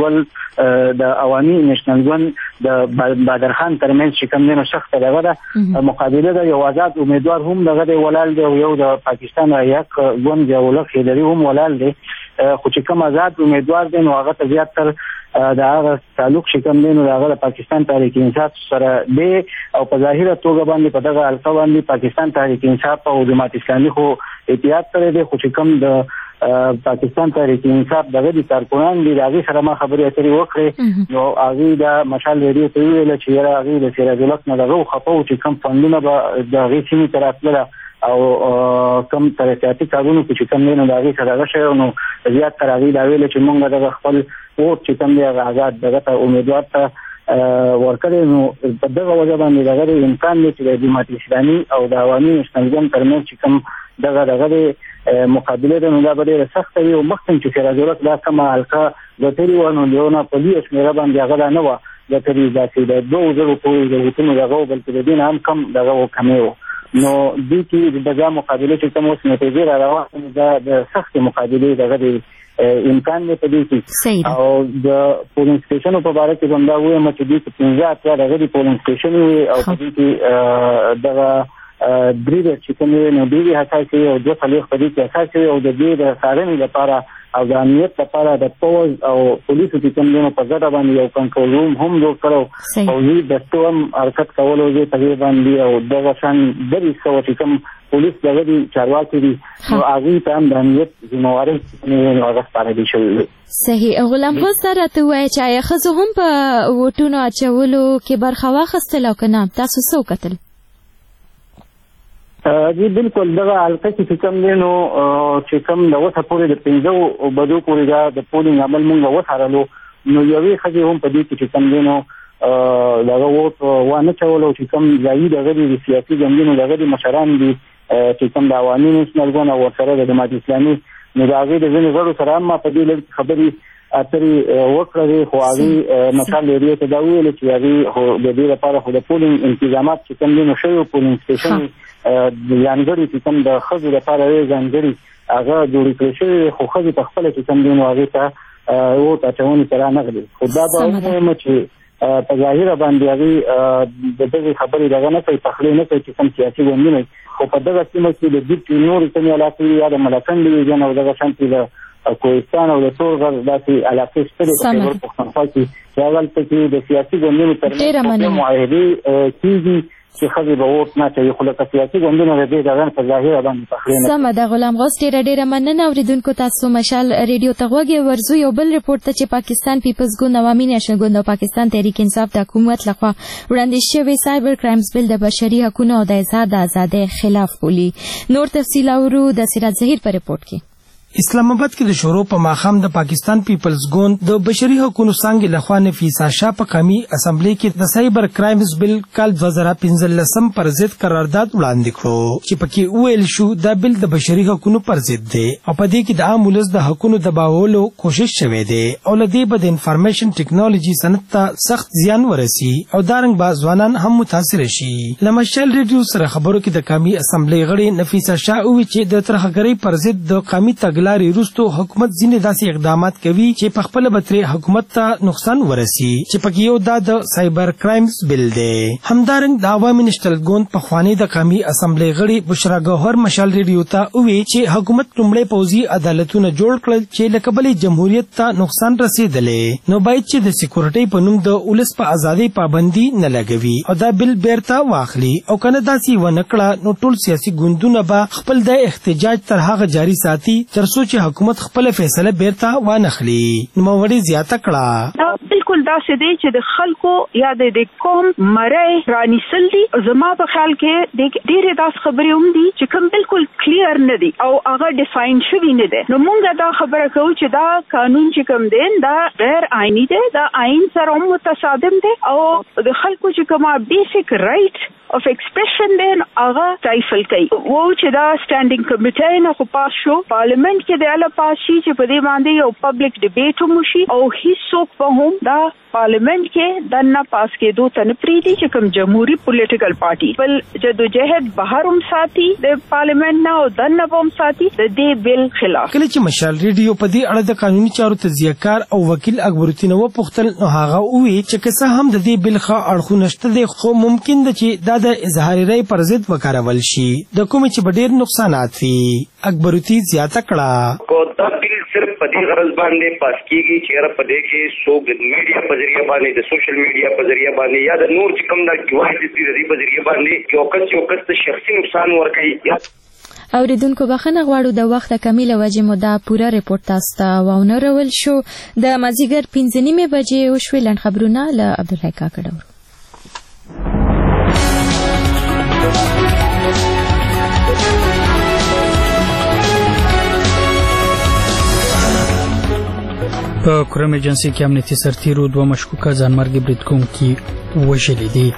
ګوند د بادر خان ترمنځ چې کوم دی نو سخته دغه ده مقابله ده. یو آزاد امیدوار هم دغه دی ولاړ دی او یو د پاکستان رایاک ګوند یو لخ هیلري هم ولاړ دی خو چې کوم آزاد امیدوار دی نو هغه ته زیات تر د هغه تعلق چې کوم دی نو هغه د پاکستان تحریک انصاف سره دی او په ظاهره توګه باندې په دغه حلقه باندې پاکستان تحریک انصاف او جماعت اسلامي خو اتحاد کړی دی خو چې کوم د پاکستان تحریک انصاف دغه د کارکونان دي هغه سره ما خبرې اترې وکړې نو هغه د مشال ریډیو ته ویل چې یاره هغه د سراج الحق نه دغه خپو چې کوم فندونه به د هغې سیمې ته راتلله او کم ترقیاتي کارونو کې چې کوم دی نو د هغې سره دغه شی نو زیات تر هغې دا ویله چې موږ دغه خپل ووټ چې کوم دی هغه آزاد دغه ته امیدوار ته ورکړی نو په دغه وجه باندې دغه امکان دی چې د جماعت اسلامي او د عوامي نېشنل ګوند ترمنځ چې کوم دغه مقابله ده نو دا به ډېره سخته وي او مخکې چې سراج الحق دا کومه حلقه ګټلې وه نو د یو نه په لویه شمېره باندې هغه دا نه وه ګټلې داسې د 2000 پورې د ووټونو دغه و بلکې د دې نه هم کم دغه و کمې وو نو دوی کې دغه مقابله چې کوم اوس نتیجې را روانې ده د سختې مقابلې دغه د امکان دی په دې کې او د پولینګ سټیشنو په باره کې هم دا ووایم چې دوی په 15 اتیا دغه د پولینګ سټیشن وي او په دې کې دغه درې چې کوم نو ډېرې حساسې وي او 2 څلوېښت په دې کې حساسې وي او د دې د څارنې لپاره او د امنیت لپاره د پوز او پولیسو چې کوم دی نو په ګډه باندې یو کنټرول روم هم جوړ کړی او دوی دستو هم حرکت کولو دی په دې باندې او دغه شان درې سوه چې کوم پولیس دغه دي چارواکي دي نو هغوی ته هم د امنیت ذمهوارۍ نو هغه سپارلې شوې وي. صحیح. غلام حسن راته ووایه چې آیا ښځو هم په ووټونو اچولو کې برخه واخیستله او که نه تاسو څه وکتل؟ جی بالکل دغه حلقه چې کوم دی نو چې کوم د اوسه پورې د 15 بجو پورې دا د پولینګ عمل مونږ وڅارلو نو یوې ښځې هم په دې کې چې کوم دی نو دغه ووټ وانه چولو چې کوم ځایي دغه د سیاسي ګوندونو دغه د مشران دي چې کوم د عوامي نېشنل ګوند او ورسره د جماعت اسلامي نو د هغې د ځینې غړو سره هم ما په دې لږ خبرې اترې وکړلې خو هغې مشال ریډیو ته دا وویلې چې هغې د دې لپاره خو د پولینګ انتظامات چې کوم دی نو شوي پولینګ سټیشن ځانګړي چې کوم د ښځو لپاره ځانګړي هغه جوړې کړې شوې خو ښځې په خپله چې کوم دی نو هغې ته ووټ اچونې ته رانغلې خو دا به ووایم چې په ظاهره باندې هغې د دغې خبرې دغه نه کوي پخلی نه کوي چې کوم سیاسي ګوندونه خو په دغه سیمه کې د ډیپټي نورې کومې علاقې یا د ملکنډ ډیویژن او دغه شانتې د کوهستان او د تورغر داسې علاقې شته دي په خیبر پښتونخوا کې چې هغلته کې د سیاسي ګوندونو ترمنځ معاهدې کېږي چې ښځې به ووټ نه اچوي خو لکه سیاسي ګوندونه د دې دغه په ظاهره باندې پخلی نه سمه ده. غلام غوث ډېره مننه. اورېدونکو تاسو مشال ریډیو ته غوږ ورځو یو بل رپورټ ته چې پاکستان پیپلز ګوند عوامي نېشنل ګوند او پاکستان تحریک انصاف د حکومت لخوا وړاندې شوی سایبر کرایمز بل د بشري حقونو او د اظهار د ازادۍ خلاف بولي. نور تفصیل اورو د سراج ظهیر په رپورټ کې. اسلام آباد کې د شورو په ماښام د پاکستان پیپلز ګوند د بشري حقوقو څانګې لخوا نفیسه شاه په قومي اسمبلی کې د سایبر کرایمز بل کال 2015 پر ضد قرارداد وړاندې کړو چې پکې ویل شو دا بل د بشري حقوقو پر ضد دی او په دې کې د عام ولس د حقوقو دباولو کوشش شوې دی او لدې به د انفارمیشن ټیکنالوژي صنعت ته سخت زیان ورسي او دارنګ بازوانان هم متاثر شي. لمشل ریډیو سره خبرو کې د قومي اسمبلی غړي نفیسه شاه وی چې د ترهګرۍ پر ضد د قومي لاري روستو حکومت ځینې داسې اقدامات کوي چې په خپل بتري حکومت ته نقصان ورسي چې پکې یو د سایبر کرایمز بل دی. همدارنګ د عوامي نېشنل ګوند په خواني د قومي اسمبلی غړي بشرا ګوهر مشال ریډیو ته وی چې حکومت لومړی پوځي عدالتونه جوړ کړل چې لکبلې جمهوریت ته نقصان رسیدلې نو باید چې د سکیورټي په نوم د ولس په ازادي پابندي نه لګوي او دا بل بیرته واخلي او کنه داسې ونکړه نو ټول سیاسي ګوندونه به خپل د احتجاج تر هغه جاری ساتي تر چې حکومت خپل فیصله بیرته وانخلي. نو وړي زیاته کړه بالکل دا څه دی چې د خلکو یا د قوم مړی رانیسل دي. زما په خیال کې د ډېرې داسې خبرې هم دي چې کوم بالکل کلیر نه دي او هغه ډیفاین شوي نه دي. نو موږ دا خبره کوو چې دا قانون چې کوم دی دا غیر آئیني دی، دا آئین سره هم متصادم دی او د خلکو چې کومه بیسیک رائټ of expression then هغه سټایفل کوي. وو چې دا سټانډینګ کمیټه نه خو پاس شو پارلیمنت کې د اله پاس شي چې په دې باندې یو پبلک ډیبیټ هم شي او هیڅوک په هم دا پارلیمنت کې دنه پاس کېدو ته نه پریدي چې کوم جمهوریت پولیټیکل پارټي بل جدوجہد بهر هم ساتي د پارلیمنت نه او دنه هم ساتي د دې بل خلاف. کله چې مشال ریډیو په دې اړه د قانوني چارو تجزیه‌کار او وکیل اکبر الدین وپوښتل نو هغه وویل چې که څه هم د دې بل ښه اړخونه شته دي خو ممکن ده چې دا د اظهار رأی پر ضد وکارول شي د کوم چې ډېر نقصانات وي. اکبر الدین زیاته کړه صرف په دې غرض باندې پاس کیږي چې په دې کې څوک د میډیا په ذریعہ باندې د سوشل میډیا په ذریعہ باندې یا د نور چې کوم د کوای د دې په ذریعہ باندې یو کس شخصي نقصان ورکړي. اوریدونکو بخښنه غواړو د وخت کمیله وجې مو دا پوره ریپورت تاسو ته واونرول شو. د مازیګر 5:30 بجې وشوي لنډ خبرونه له عبدالحی کاکړ. په کرم ایجنسی کې امنیتي سرتیرو 2 مشکوکه ځانمرګي برید کوونکي وژلي دي.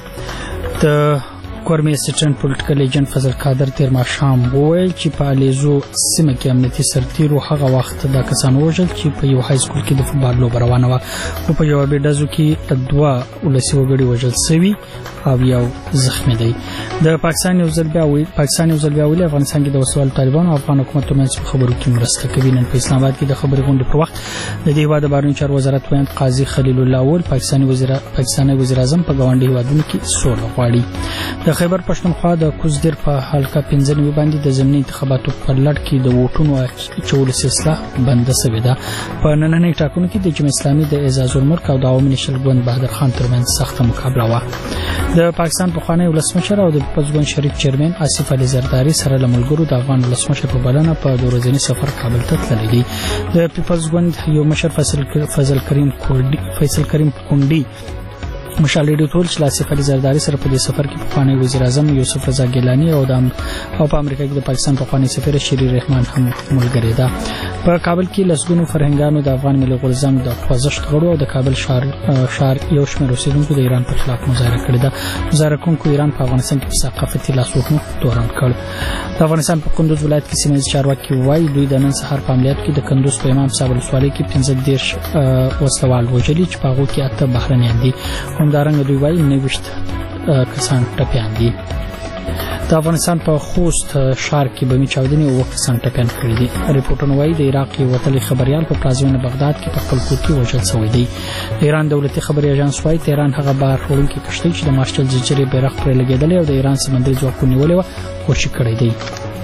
د کورمي اسسټنټ پولیټیکل ایجنټ فضل قادر تیر ماښام وویل چې په الیزو سیمه کې امنیتي سرتیرو هغه وخت دا کسان وژل چې په یو های سکول کې د فوټبال لوبه روانه وه او په یوه ډزو کې 2 ولسي وګړي وژل شوي او یو زخمی دی. د پاکستان یو ځل بیا ویلي افغانستان کې د وسوال طالبان او افغان حکومت ترمنځ په خبرو کې مرسته کوي. نن په اسلام آباد کې د خبري غونډې پر وخت د دې هیواد د بهرنیو چارو وزارت ویاند قاضي خلیل الله اول پاکستاني وزیر اعظم په ګاونډي هیوادونو کې سوله غواړي. د خیبر پښتونخوا د کوزدیر په حلقه 15 باندې د ضمني انتخاباتو په لړ کې د ووټونو اچولو سلسله بنده شوې ده. په نننۍ ټاکنو کې د جمهوریت اسلامي د اعزاز الملک او د عوامي نشل ګوند بهادر خان ترمنځ سخته مقابله وه. د پاکستان پخوانی ولسمشر او د پیپلز ګوند شریک چیرمن آصف علي زرداری سره له ملګرو د افغان ولسمشر په بلنه په 2 ورځني سفر کابل ته تللی دی. د پیپلز ګوند یو مشر فیصل کریم کونډي مشال ریډیو ټول چې آصف علي زرداری سره په دې سفر کې پخوانی وزیر اعظم یوسف رضا ګیلانی او په امریکا کې د پاکستان پخوانی سفیر شری رحمان هم ملګری ده. په کابل کې لسګونو فرهنګانو د افغان ملي غورځنګ د خوځښت غړو او د کابل شهر یو شمېر اوسیدونکو د ایران په خلاف مظاهره کړې ده. مظاهره کوونکو ایران په افغانستان کې په ثقافتي لاسوهنو تورن کړ. د افغانستان په کندوز ولایت کې سیمه ییز چارواکي وایي دوی د نن سهار په عملیات کې د کندوز په امام صاحب ولسوالۍ کې 15 وسلوال وژلي چې په هغو کې 8 بهرنیان دي. همدارنګه دوی وایي 90 کسان ټپیان دي. د افغانستان په خوست ښار کې بمي چاودنې او کسان ټپیان کړي دي. ریپورټونه وایي د عراق یو وتلی خبريال په پلازمینه بغداد کې په خپل کور کې وژل شوی دی. د ایران دولتي خبري اژانس وایي تهران هغه بار وړونکي کشتۍ چې د مارشل زجري بیرغ پرې لګېدلې او د ایران سمندري ځواکونو نیولې وه خوشي کړی دی.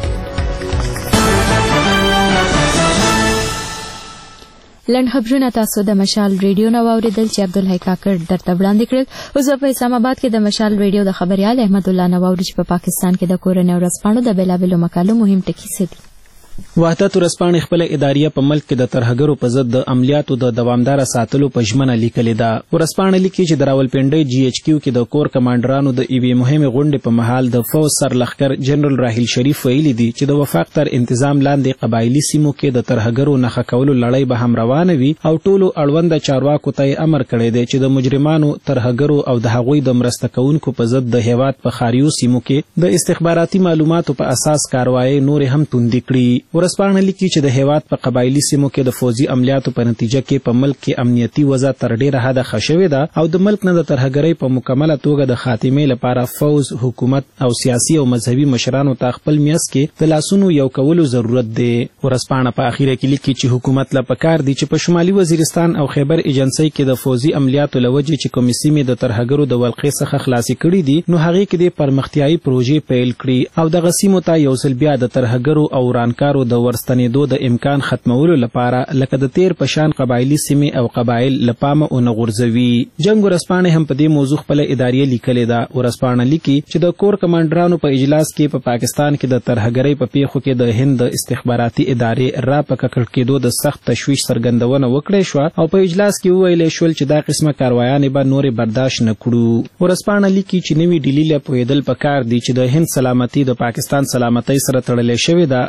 لنډ خبرونه تاسو د مشال ریډیو نو اوریدل چې عبدالحی کاکړ درته وړاندې کړل. اوس په اسلام آباد کې د مشال ریډیو د خبريال احمد الله نواوري چې په پاکستان کې د کورنۍ ورځپاڼو د بېلابېلو مقالو مهم ټکي څه دي. وحدت ورځپاڼې خپل اداریه په ملک کې د ترهګرو په ضد د عملیاتو د دوامدار ساتلو په ژمنه لیکلې ده. ورځپاڼه لیکي چې د راولپنډۍ جی ایچ کیو کې د کور کمانډرانو د ایوې مهمه غونډې په مهال د فوج سرلښکر جنرال راحیل شریف ویلي دي چې د وفاق تر انتظام لاندې قبایلی سیمو کې د ترهګرو نښه کولو لړۍ به هم روانه وي او ټولو اړوند چارواکو ته امر کړی دی چې د مجرمانو ترهګرو او د هغوی د مرسته کوونکو په ضد د هیواد په خاریو سیمو کې د استخباراتي معلوماتو په اساس کاروایی نور هم توندې کړي. ورځپاڼه لیکي چې د هیواد په قبایلی سیمو کې د فوجي عملیاتو په نتیجه کې په ملک کې امنیتي وضع تر ډیره حده ښه شوې ده او د ملک نه د ترهګرۍ په مکمله توګه د خاتمې لپاره فوج، حکومت او سیاسي او مذهبي مشرانو ته خپل میاس کې د لاسونو یو کولو ضرورت دی. ورځپاڼه په اخیره کې لیکي چې حکومت له پکار دی چې په شمالي وزیرستان او خیبر ایجنسی کې د فوجي عملیاتو لوجې چې کومې سیمې د ترهګرو د ولقې څخه خلاصې کړي دي نو هغې کې د پرمختیایي پروژې پیل کړي او دغه سیمو ته یو ځل بیا د ترهګرو او ورانکارو د ورستنېدو د امکان ختمولو لپاره لکه د تیر پشان قبایلی سیمې او قبایل لپامه او نغورځوي. جنگ ورځپاڼې هم په دې موضوع خپل اداریه لیکلې ده. ورځپاڼه لیکي چې د کور کمانډرانو په اجلاس کې په پاکستان کې د ترهګرۍ په پیښو کې د هند د استخباراتي ادارې را په ککړ کېدو د سخت تشویش څرګندونه وکړې شوه او په اجلاس کې وویل شول چې دا قسمه کاروایانې به نورې برداشت نه کړو. ورځپاڼه لیکي چې نوې ډیلي له پوهېدل پکار دي چې د هند سلامتي د پاکستان سلامتۍ سره تړلې شوې ده نو خبرې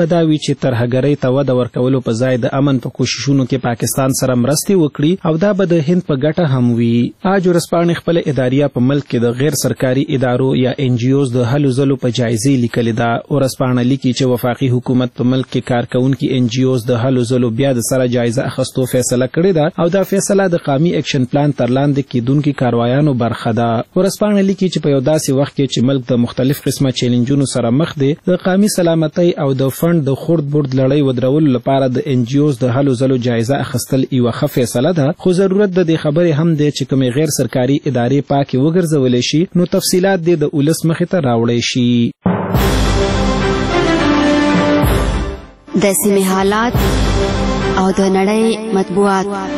به دا وي چې ترهګرۍ ته وده ورکولو په ځای د امن په کوششونو کې پاکستان سره مرستې وکړي او دا به د هند په ګټه هم وي. آج ورځپاڼې خپل اداریه په ملک کې د غیر سرکاري ادارو یا NGOs د هلو ځلو په جایزې لیکلې ده. ورځپاڼه لیکي چې وفاقي حکومت په ملک کې کارکونکي NGOs د هلو ځلو بیا د سره جایزه اخیستو فیصله کړې ده او دا فیصله د قومي اکشن پلان تر لاندې کیدونکو کاروایانو برخه ده. ورځپاڼه لیکي چې په یو داسې وخت کې چې ملک د مختلف قسمه چیلنجونو سره مخ دی، د قومي سلامتۍ او د فند د خورد برد لړۍ ودرولو لپاره د NGOs د هلو ځلو جایزه اخیستل یوه ښه فیصله ده، خو ضرورت د دې خبرې هم دی چې کومې غیر سرکاري ادارې پاکې وګرځولی شي نو تفصیلات دې د ولس مخې ته راوړی شي. د سیمې حالات او د نړۍ مطبوعات.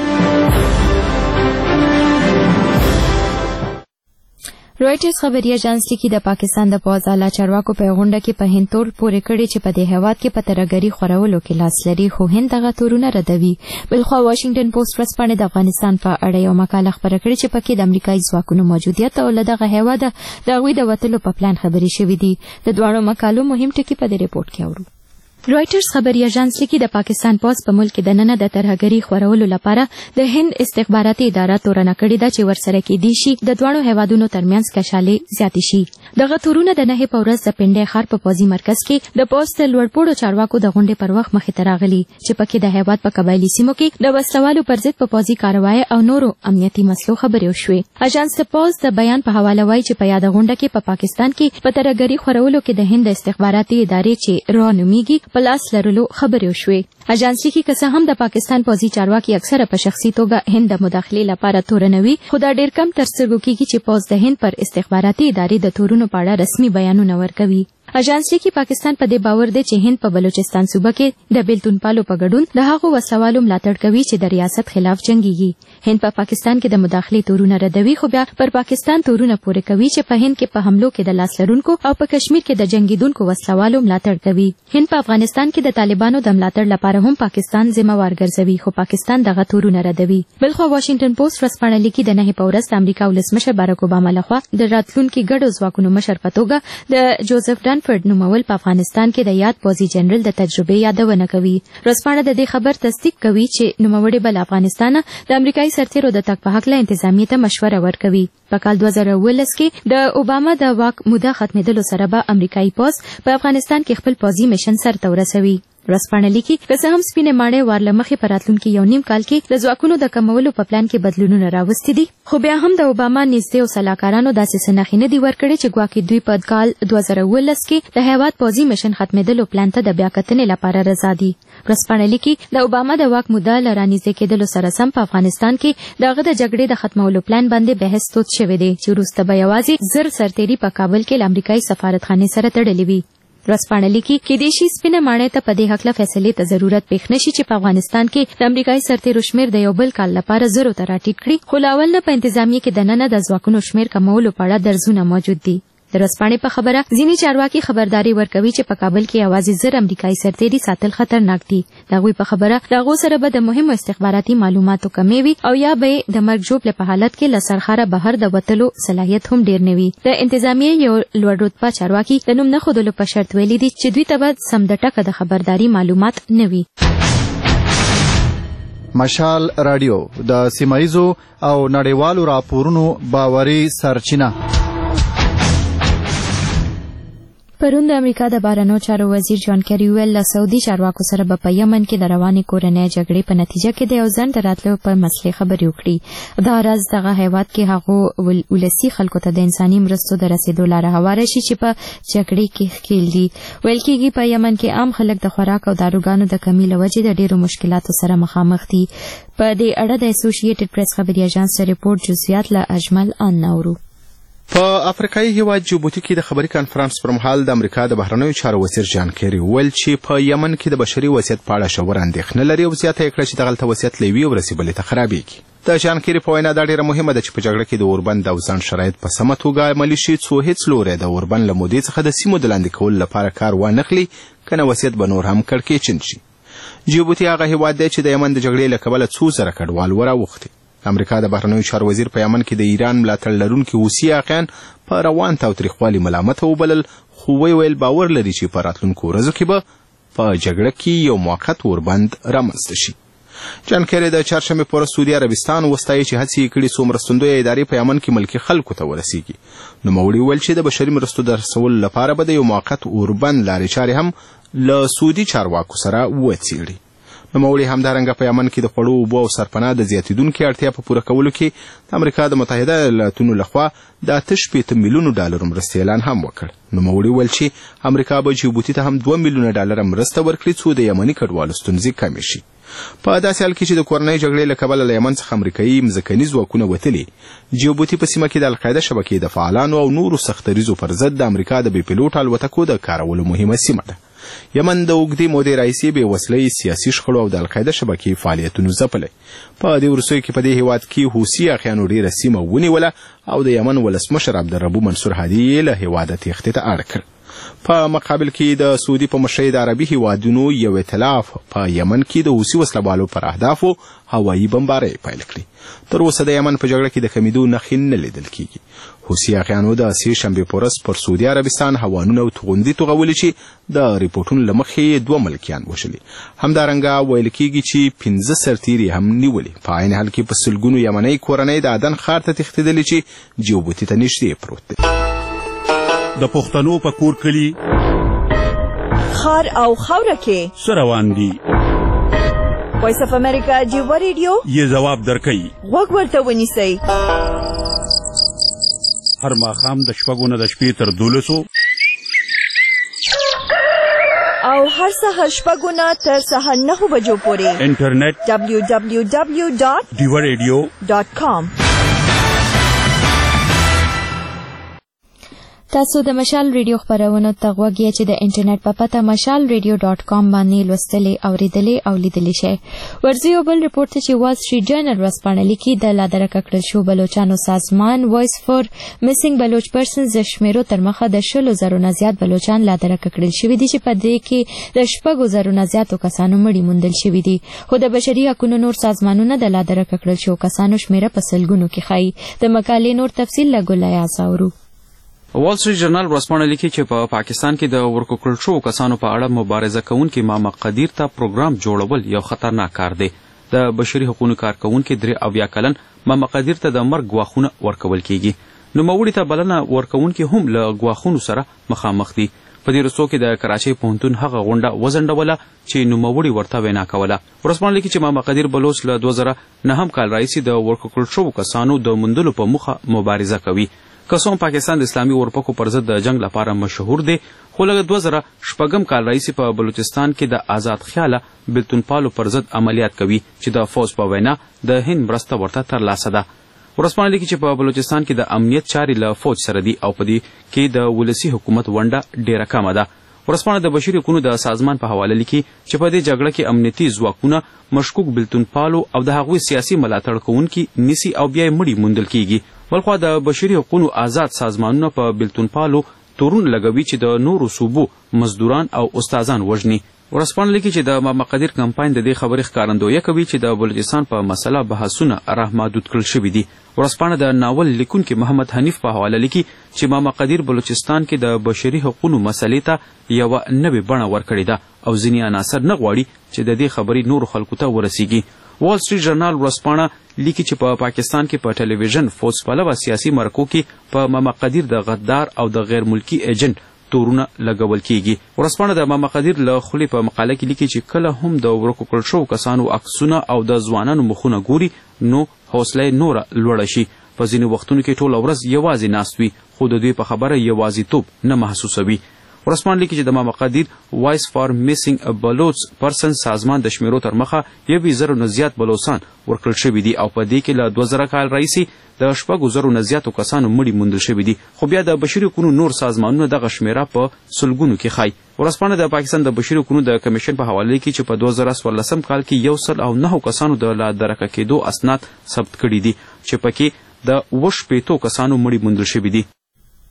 رويټرز خبري اژانس لیکي د پاکستان د پوځ اعلی چارواکو په غونډه کې په هند تور پورې کړي چې په دې هیواد کې په ترهګرۍ خورولو کې لاس لري، خو هند دغه تورونه ردوي. بلخوا واشنگټن پوسټ ورځپاڼې د افغانستان په اړه یو مقاله خپره کړې چې پکې د امریکایي ځواکونو موجودیت او له دغه هیواده د هغوی د وتلو په پلان خبرې شوې دي. د دواړو مقالو مهم ټکي په دې ریپورت کې اورو. رويټرز خبري اژانس لیکي د پاکستان پوځ په ملک کې دننه د ترهګرۍ خورولو لپاره د هند استخباراتي اداره تورنه کړې ده چې ورسره کېدی شي د دواړو هیوادونو ترمنځ کشالې زیاتې شي. دغه تورونه د نهې په ورځ د پنډۍ ښار په پوځي مرکز کې د پوځ د لوړپوړو چارواکو د غونډې پر وخت مخې ته راغلي چې پکې د هیواد په قبایلي سیمو کې د وسلوالو پر ضد په پوځي کاروایي او نورو امنیتي مسلو خبرې وشوې. اژانس د پوځ د بیان په حواله وایي چې په یاده غونډه کې په پاکستان کې په ترهګرۍ خورولو کې د هند استخباراتي ادارې چې را نومیږي په لاس لرلو خبرې وشوې. اژانس لیکي که څه هم د پاکستان پوځي چارواکي اکثره په شخصي توګه هند د مداخلې لپاره تورنوي، خو دا ډېر کم ترڅرګو کیږي چې پوځ د هند پر استخباراتي ادارې د تورونو په اړه رسمي بیانونه ورکوي. اژانس لیکي پاکستان په دې باور دی چې هند په بلوچستان صوبه کې د بیلتون پالو په ګډون د هغو وسلوالو ملاتړ کوي چې د ریاست خلاف جنګيږي. هند په پاکستان کې د مداخلې تورونه ردوي، خو بیا پر پاکستان تورونه پورې کوي چې په هند کې په حملو کې د لاس لرونکو او په کشمیر کې د جنگیدونکو وسلوالو ملاتړ کوي. هند په افغانستان کې د طالبانو د ملاتړ لپاره هم پاکستان ذمہوار ګرځوي، خو پاکستان دغه تورونه ردوي. بلخوا واشنگټن پوسټ ورځپاڼه لیکي د نهې په ورځ د امریکا ولسمشر باراک اوباما لخوا د راتلونکي ګډو ځواکونو مشر په توګه د جوزف ډانفورد نومول په افغانستان کې د یاد پوځي جنرال د تجربې یادونه کوي. ورځپاڼه د دې خبر تصدیق کوي چې نوموړی به له افغانستانه د امریکایي سرتیرو د تګ په هکله انتظامیې ته مشوره ورکوي. په کال 2019 کې د اوباما د واک موده ختمېدلو سره به امریکایي پوځ په افغانستان کې خپل پوځي میشن سرته ورسوي. ورځپاڼه لیکي که څه هم سپینې ماڼۍ وار له مخې په راتلونکي یو نیم کال کې د ځواکونو د کمولو په پلان کې بدلونونه راوستي دي، خو بیا هم د اوباما نږدې او سلاکارانو داسې څه نښې نه دي ورکړې چې ګواکې دوی په کال 2019 کې د هیواد پوځي میشن ختمېدلو پلان ته د بیا کتنې لپاره رضا دي. ورځپاڼه لیکي د اوباما د واک موده له رانږدې کېدلو سره سم په افغانستان کې د هغه د جګړې د ختمولو پلان باندې بحث تود شوی دی چې وروسته به یوازې زر سرتیري په کابل کې له امریکایي سفارتخانې سره تړلي وي. ورځپاڼه لیکي کېدای شي سپینه ماڼۍ ته په دې هکله فیصلې ته ضرورت پېښ نه شي چې په افغانستان کې د امریکایي سرتیرو شمېر د یو بل کال لپاره زرو ته راټیټ کړي، خو له اول نه په انتظامیې کې دننه د ځواکونو شمېر کمولو په اړه درځونه موجود دي. د ورځپاڼې په خبره ځینې چارواکي خبرداري ورکوي چې په کابل کې یوازې زر امریکایي سرتیري ساتل خطرناک دي. د هغوی په خبره د هغو سره به د مهمو استخباراتي معلوماتو کمې وي او یا به د مرګ ژوبلې په حالت کې له سرخاره بهر د وتلو صلاحیت هم ډېر نه وي. د انتظامیې یو لوړ رتبه چارواکي د نوم نه ښودلو په شرط ویلي دي چې دوی ته به سم د ټکه د خبرداري معلومات نه وي. مشال رادیو د سیمایزو او نړیوالو راپورونو باوري سرچینه. پرون د امریکا د بهرنیو چارو وزیر جان کیری ویل له سعودي چارواکو سره به په یمن کې د روانې کورنۍ جګړې په نتیجه کې د یو ځنډ د راتلو پر مسلې خبرې وکړي. دا راز دغه هیواد کې هغو ولسي خلکو ته د انساني مرستو د رسیدو لاره هواره شي چې په جګړې کې ښکېل دي. ویل کېږي په یمن کې عام خلک د خوراک او داروګانو د کمي له وجې د ډېرو مشکلاتو سره مخامخ دي. په دې اړه د اسوسییټډ پریس خبري اژانس رپورټ جزئیات له اجمل ان نورو. په افریقایي هیواد جیبوتي کې د خبري کانفرنس پر مهال د امریکا د بهرنیو چارو وزیر جان کیری ویل چې په یمن کې د بشري وضعیت په اړه ژوره اندېښنه لري او زیاته یې کړه چې دغلته وضعیت له یوې ورځې بلې ته خرابېږي. د جان کیری په وینا دا ډېره مهمه ده چې په جګړه کې د اوربند او ځان شرایط په سمه توګه عملي شي څو هیڅ لوری د اوربند له مودې څخه د سیمو د لاندې کولو لپاره کار وانخلي، کنه وضعیت به نور هم کړکېچن شي. جیبوتي هغه هیواد دی چې د یمن د جګړې له کبله 2,000 کډوال وراوښتي. امریکا د بهرنیو چارو وزیر په یمن کې د ایران ملاتړ لرونکي حوثي اخیان په روان تاوتریخوالي ملامته وبلل، خو ویل باور لري چې په راتلونکو ورځو کې به په جګړه کې یو موقت اوربند رامنځته شي. جان کیری د چهارشنبه پر سعودي عربستان وستایي چې هڅې کړي څو مرستندویه ادارې په یمن کې ملکي خلکو ته ورسیږي. نوموړي وویل چې د بشري مرستو د رسولو لپاره به د یو موقت اوربند لارې چارې هم له سعودي چارواکو سره وڅېړي. نوموړي همدارنګه په یمن کې د خوړو اوبو او سرپناه د زیاتېدونکې اړتیا په پوره کولو کې د امریکا د متحده ایالاتونو لخوا د 8 میلیونو ډالرو مرستې اعلان هم وکړ. نوموړي وویل چې امریکا به جیبوتي ته هم 2 میلیونه ډالر مرسته ورکړي څو د یمني کډوالو ستونزې کمې شي. په داسې حال کې چې د کورنۍ جګړې له کبله له یمن څخه امریکایي مځکني ځواکونه وتلي، جیبوتي په سیمه کې د القاعده شبکې د فعالانو او نورو سختریزو پر ضد د امریکا د بې پیلوټ الوتکو د کارولو مهمه سیمه ده. یمن د اوږدې مودې راهیسې بې وسلې سیاسي شخړو او د القاعده شبکې فعالیتونو ځپلی. په دې وروستیو کې په دې هیواد کې حوثي اخیانو ډېره سیمه ونیوله او د یمن ولسمشر عبدالربو منصور هادي یې له هیواده تېښتې ته اړ کړ. په مقابل کې د سعودي په مشرۍ د عربي هیوادونو یو ائتلاف په یمن کې د حوثي وسلوالو پر اهدافو هوایي بمبارۍ پیل کړې. تر اوسه د یمن په جګړه کې د کمیدو نښې نه لیدل کېږي. حوثي اخیانو د سې شنبې په ورځ پر سعودي عربستان هوانونه او توغندي توغولي چې د ریپورټونو له مخې 2 ملکیان وشلي. همدارنګه ویل کېږي چې 15 سرتیري هم نیولي. په عین حال کې په سلګونو یمنۍ کورنۍ د عدن ښار ته تښتېدلې چې جیبوتي ته نږدې پروت دی. د پښتنو په کور کلی خار او خاوره کې څه روان دي؟ وایس اف امریکا جیوا ریډیو یې ځواب درکوي. غوږ ورته ونیسئ. هر ماښام د 6 نه د شپې تر 12 او هر سهار 6 نه تر سهار 9 بجو پورې انټرنیټ www.diwaradio.com. تاسو د مشال ریډیو خبرونو ته غوږ یې چې د انټرنیټ په پته mashalradio.com باندې لوستلې اوریدلې او لیدلې شئ. ورځي یو بل ریپورت چې وال سټریټ جرنل ورځپاڼه لیکي د لادرکه کړل شو بلوچانو سازمان وایس فور میسنګ بلوچ پرسنز د شمیرو تر مخه د 10,000 نه زیات بلوچان لادرکه کړل شوي دي چې په دې کې د 6,000 نه زیاتو کسانو مړي موندل شوي دي. خو د بشري حقوقو نور سازمانونه د لادرکه کړل شو کسانو شمیره په سلګونو کې ښایي. د مقالې نور تفصیل له ګلای آزاورو. وال سټریټ جرنل ورځپاڼه لیکي چې په پاکستان کې د ورکړل شوو کسانو په اړه مبارزه کوونکي ماما قدیر ته پروګرام جوړول یو خطرناک کار دی. د بشري حقوقو کارکونکي 73 کلن ماما قدیر ته د مرګ ګواښونه ورکول کیږي. نوموړي ته بلنه ورکونکي هم له ګواښونو سره مخامخ دي. په دې وروستیو کې د کراچۍ پوهنتون هغه غونډه وځنډوله چې نوموړي ورته وینا کوله. ورځپاڼه لیکي چې ماما قدیر بلوچ له 2009 کال راهیسې د ورکړل شوو کسانو د موندلو په موخه مبارزه کوي. کسوم پاکستان د اسلامي اورپکو پر ضد د جنگ لپاره مشهور دی، خو له 2014 کال راهیسې په بلوچستان کې د آزاد خیاله بلتون پالو پر ضد عملیات کوي چې د فوج په وینا د هند مرسته ورته ترلاسه ده. ورځپاڼه لیکي چې په بلوچستان کې د امنیت چارې له فوج سره دي او په دې کې د ولسي حکومت ونډه ډیره کمه ده. ورځپاڼه د بشري حقوقو د سازمان په حواله لیکي چې په دې جګړه کې امنیتي ځواکونه مشکوک بلتون پالو او د هغوی سیاسي ملاتړ کوونکي نیسي او بیا یې مړي موندل کیږي. بلخوا د بشري حقوقو آزاد سازمانونه په بلتون پالو تورون لګوي چې د نورو صوبو مزدوران او استادان وژني. ورځپاڼه لیکي چې د ماما قدیر کمپاین د دې خبرې ښکارندویي کوي چې د بلوچستان په مسله بحثونه راهمحدود کړل شوي دي. ورځپاڼه د ناول لیکونکي محمد حنیف په حواله لیکي چې ماما قدیر بلوچستان کې د بشري حقوقو مسلې ته یوه نوې بڼه ورکړې ده او ځینې عناصر نه غواړي چې د دې خبرې نورو خلکو ته ورسیږي. وال سټریټ جرنل ورځپاڼه لیکي چې په پاکستان کې په ټلویزیون فوج پلوه سیاسي مرکو کې په ماما قدیر د غدار او د غیر ملکی ایجنټ تورونه لګول کیږي. ورځپاڼه د ماما قدیر له خولې په مقاله کې لیکي چې کله هم د ورکړل شوو کسانو عکسونه او د ځوانانو مخونه ګوري نو حوصله نوره لوړه شي. په ځینو وختونو کې ټوله ورځ یوازې ناست وي خو د دوی په خبره یوازیتوب نه محسوسوي. ورځپاڼه لیکي چې د ماما قدیر وایس فار میسنګ بلوچ پرسن سازمان د شمیرو تر مخه 1,000 نه زیات بلوچستان ورکړل شوي دي او په دې کې له 2000 کال راهیسې د 6,000 نه زیاتو کسانو مړي موندل شوي دي. خو بیا د بشري حقوقو نور سازمانونه دغه شمیره په سلګونو کې ښایي. ورځپاڼه د پاکستان د بشري حقوقو د کمیشن په حواله لیکي چې په 2014 کال کې 109 کسانو د لادرکه کېدو اسناد ثبت کړي دي چې پکې د 28 کسانو مړي موندل شوي دي.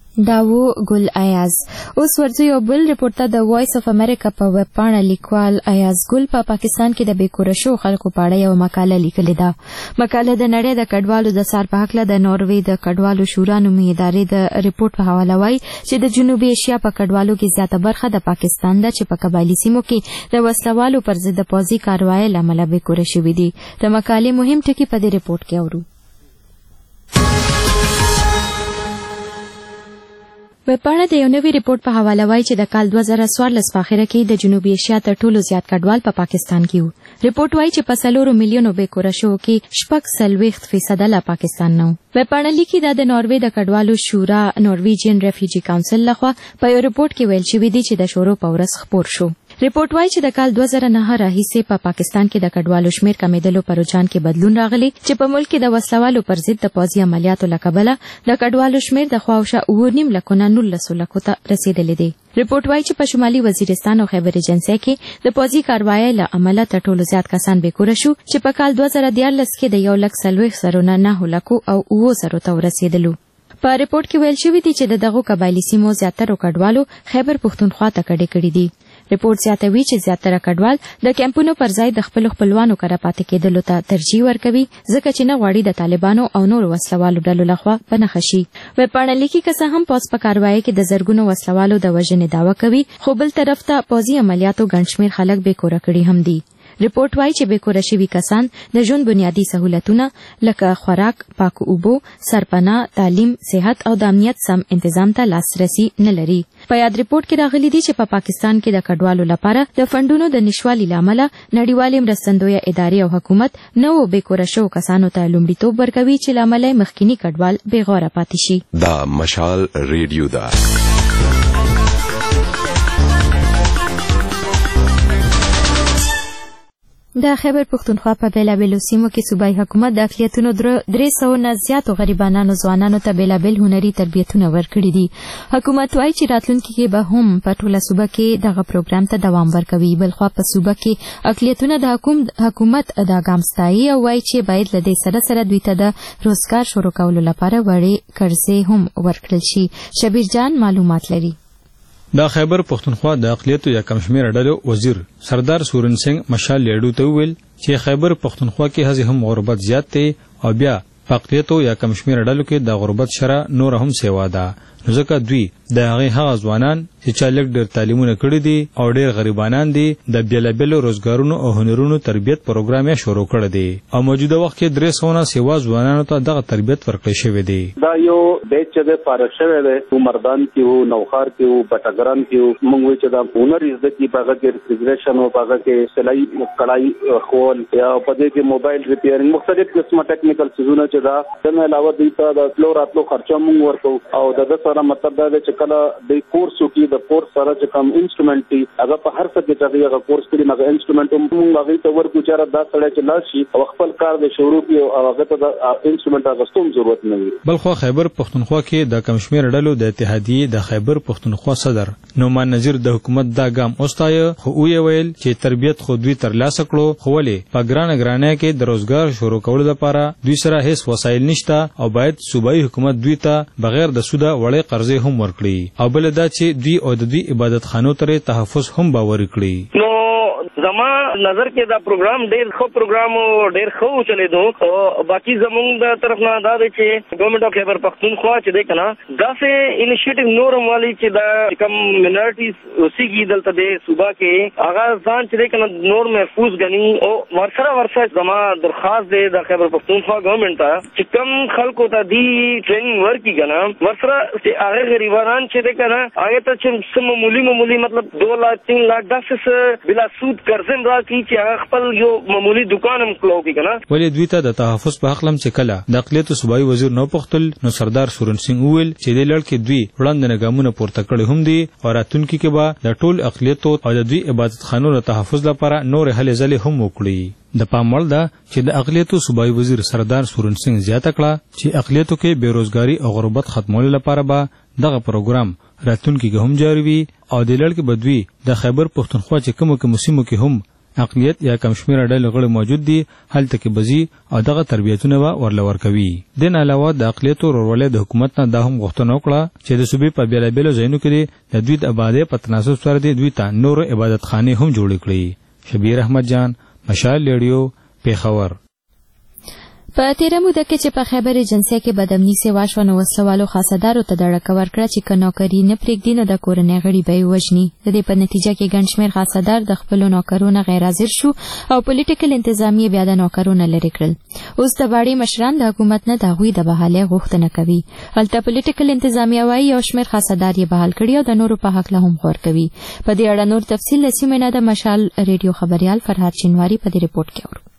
داو ګل ایاز. اوس ورځو یو بل ریپورت ته د وایس اف امریکا په ویب پاڼه لیکوال ایاز ګل په پاکستان کې د بیکوره شو خلکو په اړه یو مقاله لیکلې ده. مقاله د نړۍ د کډوالو د سار په هکله د ناروې د کډوالو شورا نومي ادارې د ریپورت په حواله وایي چې د جنوبي ایشیا په کډوالو کې زیاته برخه د پاکستان ده چې په قبایلي سیمو کې د وسلوالو پر ضد د پوځي کاروایۍ له امله بیکوره شوي دي. د مقالې مهم ټکي په دې ریپورت کې اورو. ویبپاڼه د یو نوي ریپورت په حواله وایي چې د کال 2014 په اخره کې د جنوبي ایشیا تر ټولو زیات کډوال په پاکستان کې وو. ریپورت وایي چې په 4 میلیونو بیکوره شوو کې 46% لا پاکستان نه و. ویبپاڼه لیکي دا د ناروې د کډوالو شورا نورویجین ریفیوجی کونسل لخوا په یو ریپورت کې ویل شوی دی چې د شورو په ورځ خپور شو. ریپورت وایي چې د کال 2009 راهیسې په پاکستان کې د کډوالو شمیر کمیدلو په رجحان کې بدلون راغلی چې په ملک کې د وسلوالو پر ضد د پوځي عملیاتو له کبله د کډوالو شمیر د خواوشا 9.5 لکونه 19 لکو ته رسیدلی دی. ریپورت وایي چې په شمالي وزیرستان او خیبر ایجنسي کې د پوځي کاروایۍ له امله تر ټولو زیات کسان بیکوره شو چې په کال 2014 کې د 1,40,9 لکو او 9 ته ورسېدلو. په ریپورت کې ویل شوی دی چې دغه قبایلي سیمو زیاتره کډوالو خیبر پښتونخوا ته کډې کړي دي. ریپورت زیاتوي چې زیاتره کډوال د کیمپونو پر ځای د خپل خپلوانو کره پاتې کېدلو ته ترجیح ورکوي ځکه چې نه غواړي د طالبانو او نورو وسلوالو ډلو لخوا په نښه شي. ویبپاڼه لیکي که څه هم پوځ په کاروایۍ کې د زرګونو وسلوالو د وژنې دعوه کوي خو بل طرف ته پوځي عملیاتو ګڼ شمېر خلک بیکوره کړي هم دي. ریپورت وایي چې بیکوره شوي کسان د ژوند بنیادي سهولتونه لکه خوراک، پاکو اوبو، سرپناه، تعلیم، صحت او د امنیت سم انتظام ته لاسرسي نه لري. په یاد ریپورت کې راغلي دي چې په پاکستان کې د کډوالو لپاره د فنډونو د نشوالي له امله نړیوالې مرستندویه ادارې او حکومت نوو بیکوره شوو کسانو ته لومړیتوب ورکوي چې له امله مخکینی کډوال بېغوره پاتې شي. دا مشال ریډیو ده. د خیبر پښتونخوا په بیلابیلو سیمو کې صوبایي حکومت د اقلیتونو 300 نه زیاتو غریبانو ځوانانو ته بیلابیل هنري تربیتونه ورکړي دي. حکومت وایي چې راتلونکي کې به هم په ټوله صوبه کې دغه پروګرام ته دوام ورکوي. بلخوا په صوبه کې اقلیتونه د حکومت دا ګام ستایي او وایي چې باید له دې سره دوی ته د روزګار شروع کولو لپاره وړې قرضې هم ورکړل شي. شبیر جان معلومات لري. د خیبر پښتونخوا د اقلیتو یا کم شمېره ډلو وزیر سردار سورن سنگ مشال لیډو ته ویل چې خیبر پښتونخوا کې هڅې هم غربت زیات دی او بیا په اقلیتو یا کم شمېره ډلو کې د غربت شرح نور هم سیوا ده. نو ځکه دوی د هغه ځوانان چې چا لږ ډېر تعلیمونه کړي دي او ډېر غریبانان دي د بیلابیلو روزګارونو او هنرونو تربیت پروګرام یې شروع کړی دی او موجوده وخت کې 300 نه سیوا ځوانانو ته دغه تربیت ورکړل شوی دی. دا یو بیچ چې فارغ شوی دی مردان کې وو، نوخار کې وو، بټګران کې وو. موږ وایو چې دا هنر زده کی په هغه کې ریفریجریشن او په هغه کې سلای کړای خول یا په دې کې موبایل ریپیرینګ مختلف قسمه ټیکنیکل سيزونه چې دا د علاوه دوی ته د فلور راتلو خرچه موږ ورکو او د سره مطلب دا چې کله د کورس کې د کورس سره چې کوم انسټرومنت دی هغه په هر څه کې چې هغه کورس کې هغه انسټرومنت هم هغه ته ورکو چې دا سره چې لاشي او خپل کار د شروع کې او هغه ته د انسټرومنت غوښتوم ضرورت نه وي. بلخو خیبر پښتونخوا کې د کم شمېر ډلو د اتحادیې د خیبر پښتونخوا صدر نومان نذیر د حکومت دا ګام اوستایه خو وی ویل چې تربیت خو دوی ترلاسه کړو خو ولې په ګرانه کې د روزګار شروع کولو لپاره دوی سره هیڅ وسایل نشته او باید صوبایي حکومت دوی ته بغیر د سوده وړې قرضې هم ورکړي او بل دا چې دوی او د دوی عبادت خانو ته تحفظ هم باور کړي. نو زما نظر کې دا پروګرام ډېر ښه پروګرام او ډېر ښه چلیدو او باقي زموږ د طرف نه دا دی چې ګورنمنت اف خیبر پښتونخوا چې دی کنه داسې انیشیټیو نورم والی چې دا کم مینارټیز اوسېږي دلته د صوبا کې هغه ځان چې دی کنه نور محفوظ غني او ورسره زما درخواست دی د خیبر پښتونخوا ګورنمنت ته چې کم خلکو ته دی ټریننګ ورکړي کنه ورسره چې هغه غریبان چې دی کنه هغه ته چې معمولی مطلب 2 लाख 3 लाख داسې بلا سود قرضم راکړي چې هغه خپل یو معمولی دکان هم کلو کې کنه. ولې دوی ته د تحفظ په حق لم چې کله د اقلیتو صوبایي وزیر نو پختل نو سردار سورن سنگ ویل چې د لړ کې دوی وړاندې ګامونه پورته کړي هم دي او راتلونکي کې به د ټول اقلیتو او د دوی عبادت خانو د تحفظ لپاره نور هلې ځلې هم وکړي. د پام وړ ده چې د اقلیتو صوبایي وزیر سردار سورن سنگ زیاته کړه چې اقلیتو کې بیروزګاری او غربت ختمولو لپاره به دغه پروګرام راتلونکي کې هم جاری وي او د لړ کې بدوي د خیبر پښتونخوا چې کومو سیمو کې هم اقلیت یا کم شمېره ډلې غړي موجود دي هلته کې بزي او دغه تربیتونه به ورلور کوي. دین علاوه د اقلیت ورولې د حکومت نه دا هم غوښتنه وکړه چې د صوبې په بیلابیلو ځایونو کې د دوی د آبادۍ په تناسب سره دوی ته نور عبادتخانې هم جوړې کړي. شبیر احمد جان، مشال ریډیو، پیښور. په تیره موده کې چې په خیبر ایجنسیا کې بدامني سیوا شوه نو وسلوالو خاصدارو ته ډډه ورکړه چې که نوکري نه پرېږدي نو د کورنۍ غړي به یې وژني. د دې په نتیجه کې ګڼ شمېر خاصدار د خپلو نوکرو نه غیر حاضر شو او پولیټیکل انتظامیې بیا د نوکرو نه لرې کړل. اوس د باړې مشران د حکومت نه د هغوی د بحالۍ غوښتنه کوي. هلته پولیټیکل انتظامیه وایي یو شمېر خاصدار یې بحال کړي او د نورو په هکله هم غور کوي. په دې اړه نور تفصیل له سیمې نه د مشال ریډیو خبریال فرهاد چینواري په دې رپورټ کې اورو.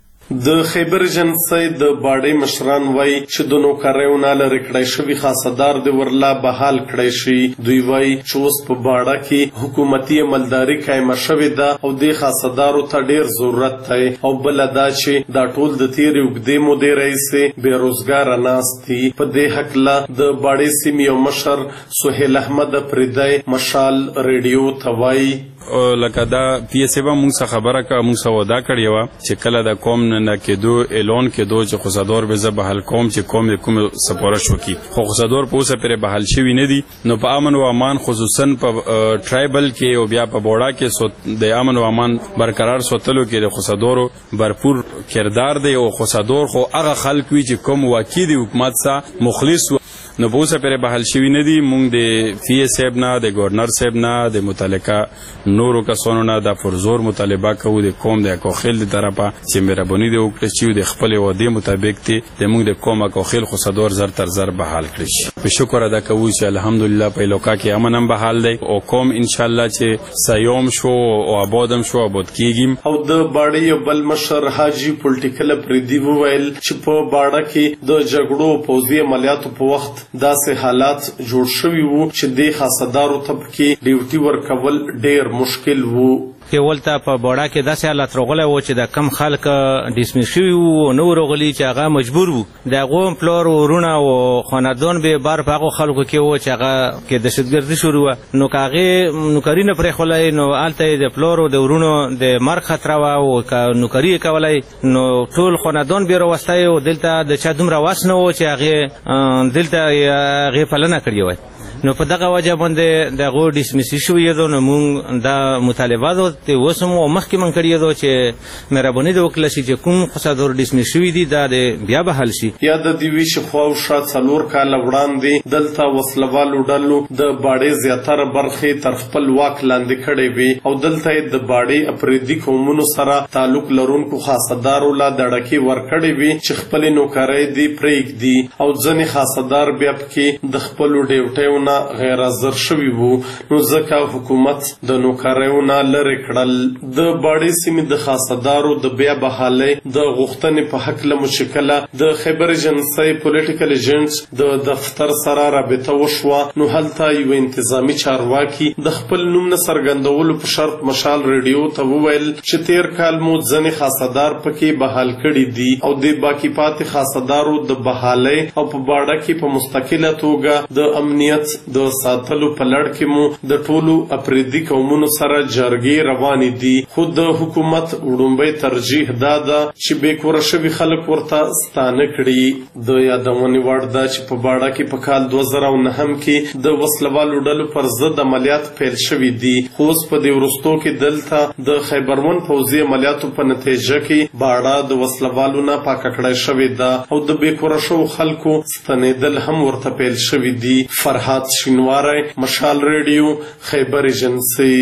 د خیبر ایجنسۍ د باډۍ مشران وایي چې د نوکریو نه لرې کړی شوي خاصدار د ورلا بحال کړی شي. دوی وایي چې اوس په باډه کې حکومتي عملداري قایمه شوې ده او دې خاصدارو ته ډیر ضرورت دی او بله دا چې دا ټول د تېرې اوږدې مودې راهیسې بېروزګاره ناست دي. په دې هکله د باډۍ سیمې یو مشر سهیل احمد پریدی مشال ریډیو ته وایي لکه دا پی اس ای به موږ څخه خبره که موږ څه وعده کړې وه چې کله د قوم نه کېدو اعلان کېدو چې خصدور به زه بحال کوم چې قوم د کوم سپارش وکړي خو خصدور په اوسه پرې بحال شوي نه دي. نو په امن و امان خصوصا په ټرایبل کې او بیا په بوډا کې د امن و امان برقرار ساتلو کې د خصدورو برپور کردار دی او خصدور خو هغه خلک وي چې کوم واقعي د حکومت څخه مخلص نو په اوسه پرې بحال شوي نه دي. موږ د پی اس صاحب نه د ګورنر صاحب نه د متعلقه نورو کسانو نه د پرزور مطالبه کوو د قوم د اکوخیل د طرفه چې مهرباني دې وکړي چې د خپل وعدې مطابق د موږ د قوم اکوخیل خصدور زر تر زر بحال کړي شي. په شکر ادا کوو چې الحمدلله په علاقه کې امن هم بحال دی او قوم ان شاء الله چې سیوم شو او آبادم شو آباد کیږي. او د باډۍ بل مشر حاجی پولیټیکل پریدی وویل چې په باډه کې د جګړو پوځي عملیاتو په وخت داسې حالات جوړ شوي وو چې د خاصدارو ته پکې ډیوټي ورکول ډیر مشکل وو. کې ولته په بوډا کې داسې حالت راغلی و چې د کم خلک ډسمس شوي وو او نه راغلي چې هغه مجبور وو د هغو پلار ورونه او خاندان به بار په هغو خلکو کې وو چې هغه کې دهشتګردي شروع وه. نو که هغې نوکري نه پرېښولی نو هلته یې د پلارو د ورونو د مرګ خطره وه او که نوکري یې کولی نو ټول خاندان به یې راوستی او دلته د چا دومره وس نه و چې هغې دلته هغې پالنه کړې وای. نو په دغه وجه باندې د هغو ډسمسي شوي دو. نو موږ دا مطالبه ده چې اوس هم مخکې موږ کړې ده چې مهرباني دې وکړله شي چې کوم خصدور ډسمس شوي دي دا بیا بحال شي. یا د دې وي چې خواوشا 4 کاله وړاندې دلته وسلوالو ډلو د باډۍ زیاتره برخې تر خپل واک لاندې کړې وي او دلته یې د باډۍ اپریدي قومونو سره تعلق لرونکو خاصدارو له دړکې ورکړې وي چې خپلې نوکرۍ دې پرېږدي او ځینې خاصدار بیا پکې د خپلو ډیوټیو نه غیر حاضر شوي وو. نو ځکه حکومت د نوکریو نه لرې کړل. د باډۍ سیمې د خاصدارو د بیا بحالۍ د غوښتنې په هکله مو چې کله د خیبر ایجنسۍ پولیټیکل ایجنټ د دفتر سره رابطه وشوه نو هلته یو انتظامي چارواکي د خپل نوم نه څرګندولو په شرط مشال ریډیو ته وویل چې تیر کال مو ځینې خاصدار پکې بحال کړي دي او د باقي پاتې خاصدارو د بحالۍ او په باډه کې په مستقله توګه د امنیت د ساتلو په لړ کې مو د ټولو اپریدي قومونو سره جرګې روانې دي. خو د حکومت وړومبی ترجیح دا ده چې بېکوره شوي خلک ورته ستانه کړي. د یادونې وړ ده چې په باډه کې په کال 2009 کې د وسلوالو ډلو پر ضد عملیات پیل شوي دي. خو اوس په دې وروستو کې دلته د خیبرون پوځي عملیاتو په نتیجه کې باډه د وسلوالو نه پاکه کړی شوې ده او د بېکوره شوو خلکو ستنېدل هم ورته پیل شوي دي. فرهاد شینواری، مشال ریډیو، خیبر ایجنسۍ.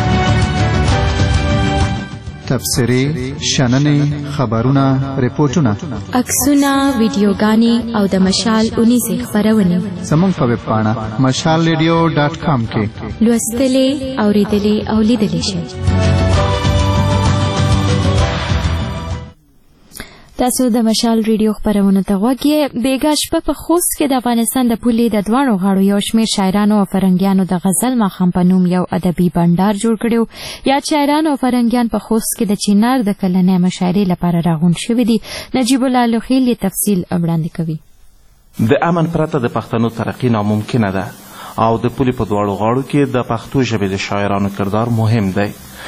تبصرې، شننې، خبرونه، ریپورټونه، عکسونه، ویډیوګانې او د مشال اونیزې خپرونې زموږ په ویب پاڼه mashalradio.com کې لوستلې، اورېدلې او لیدلې شئ. تاسو د مشال ریډیو خبرونه ته غوږ یې. بیګا شپه په خوست کې د افغانستان د پولې د دواړو غاړو یو شمېر شاعرانو او فرهنګیانو د غزل ماښام په نوم یو ادبي بنډار جوړ کړی. یاد شاعران او فرهنګیان په خوست کې د چینار د کلنۍ مشاعرې لپاره راغونډ شوي دي. نجیب الله لوخیل یې تفصیل وړاندې کوي. د امن پرته د پښتنو ترقي ناممکنه ده او د پولې په دواړو غاړو کې د پښتو ژبې د شاعرانو کردار مهم دی.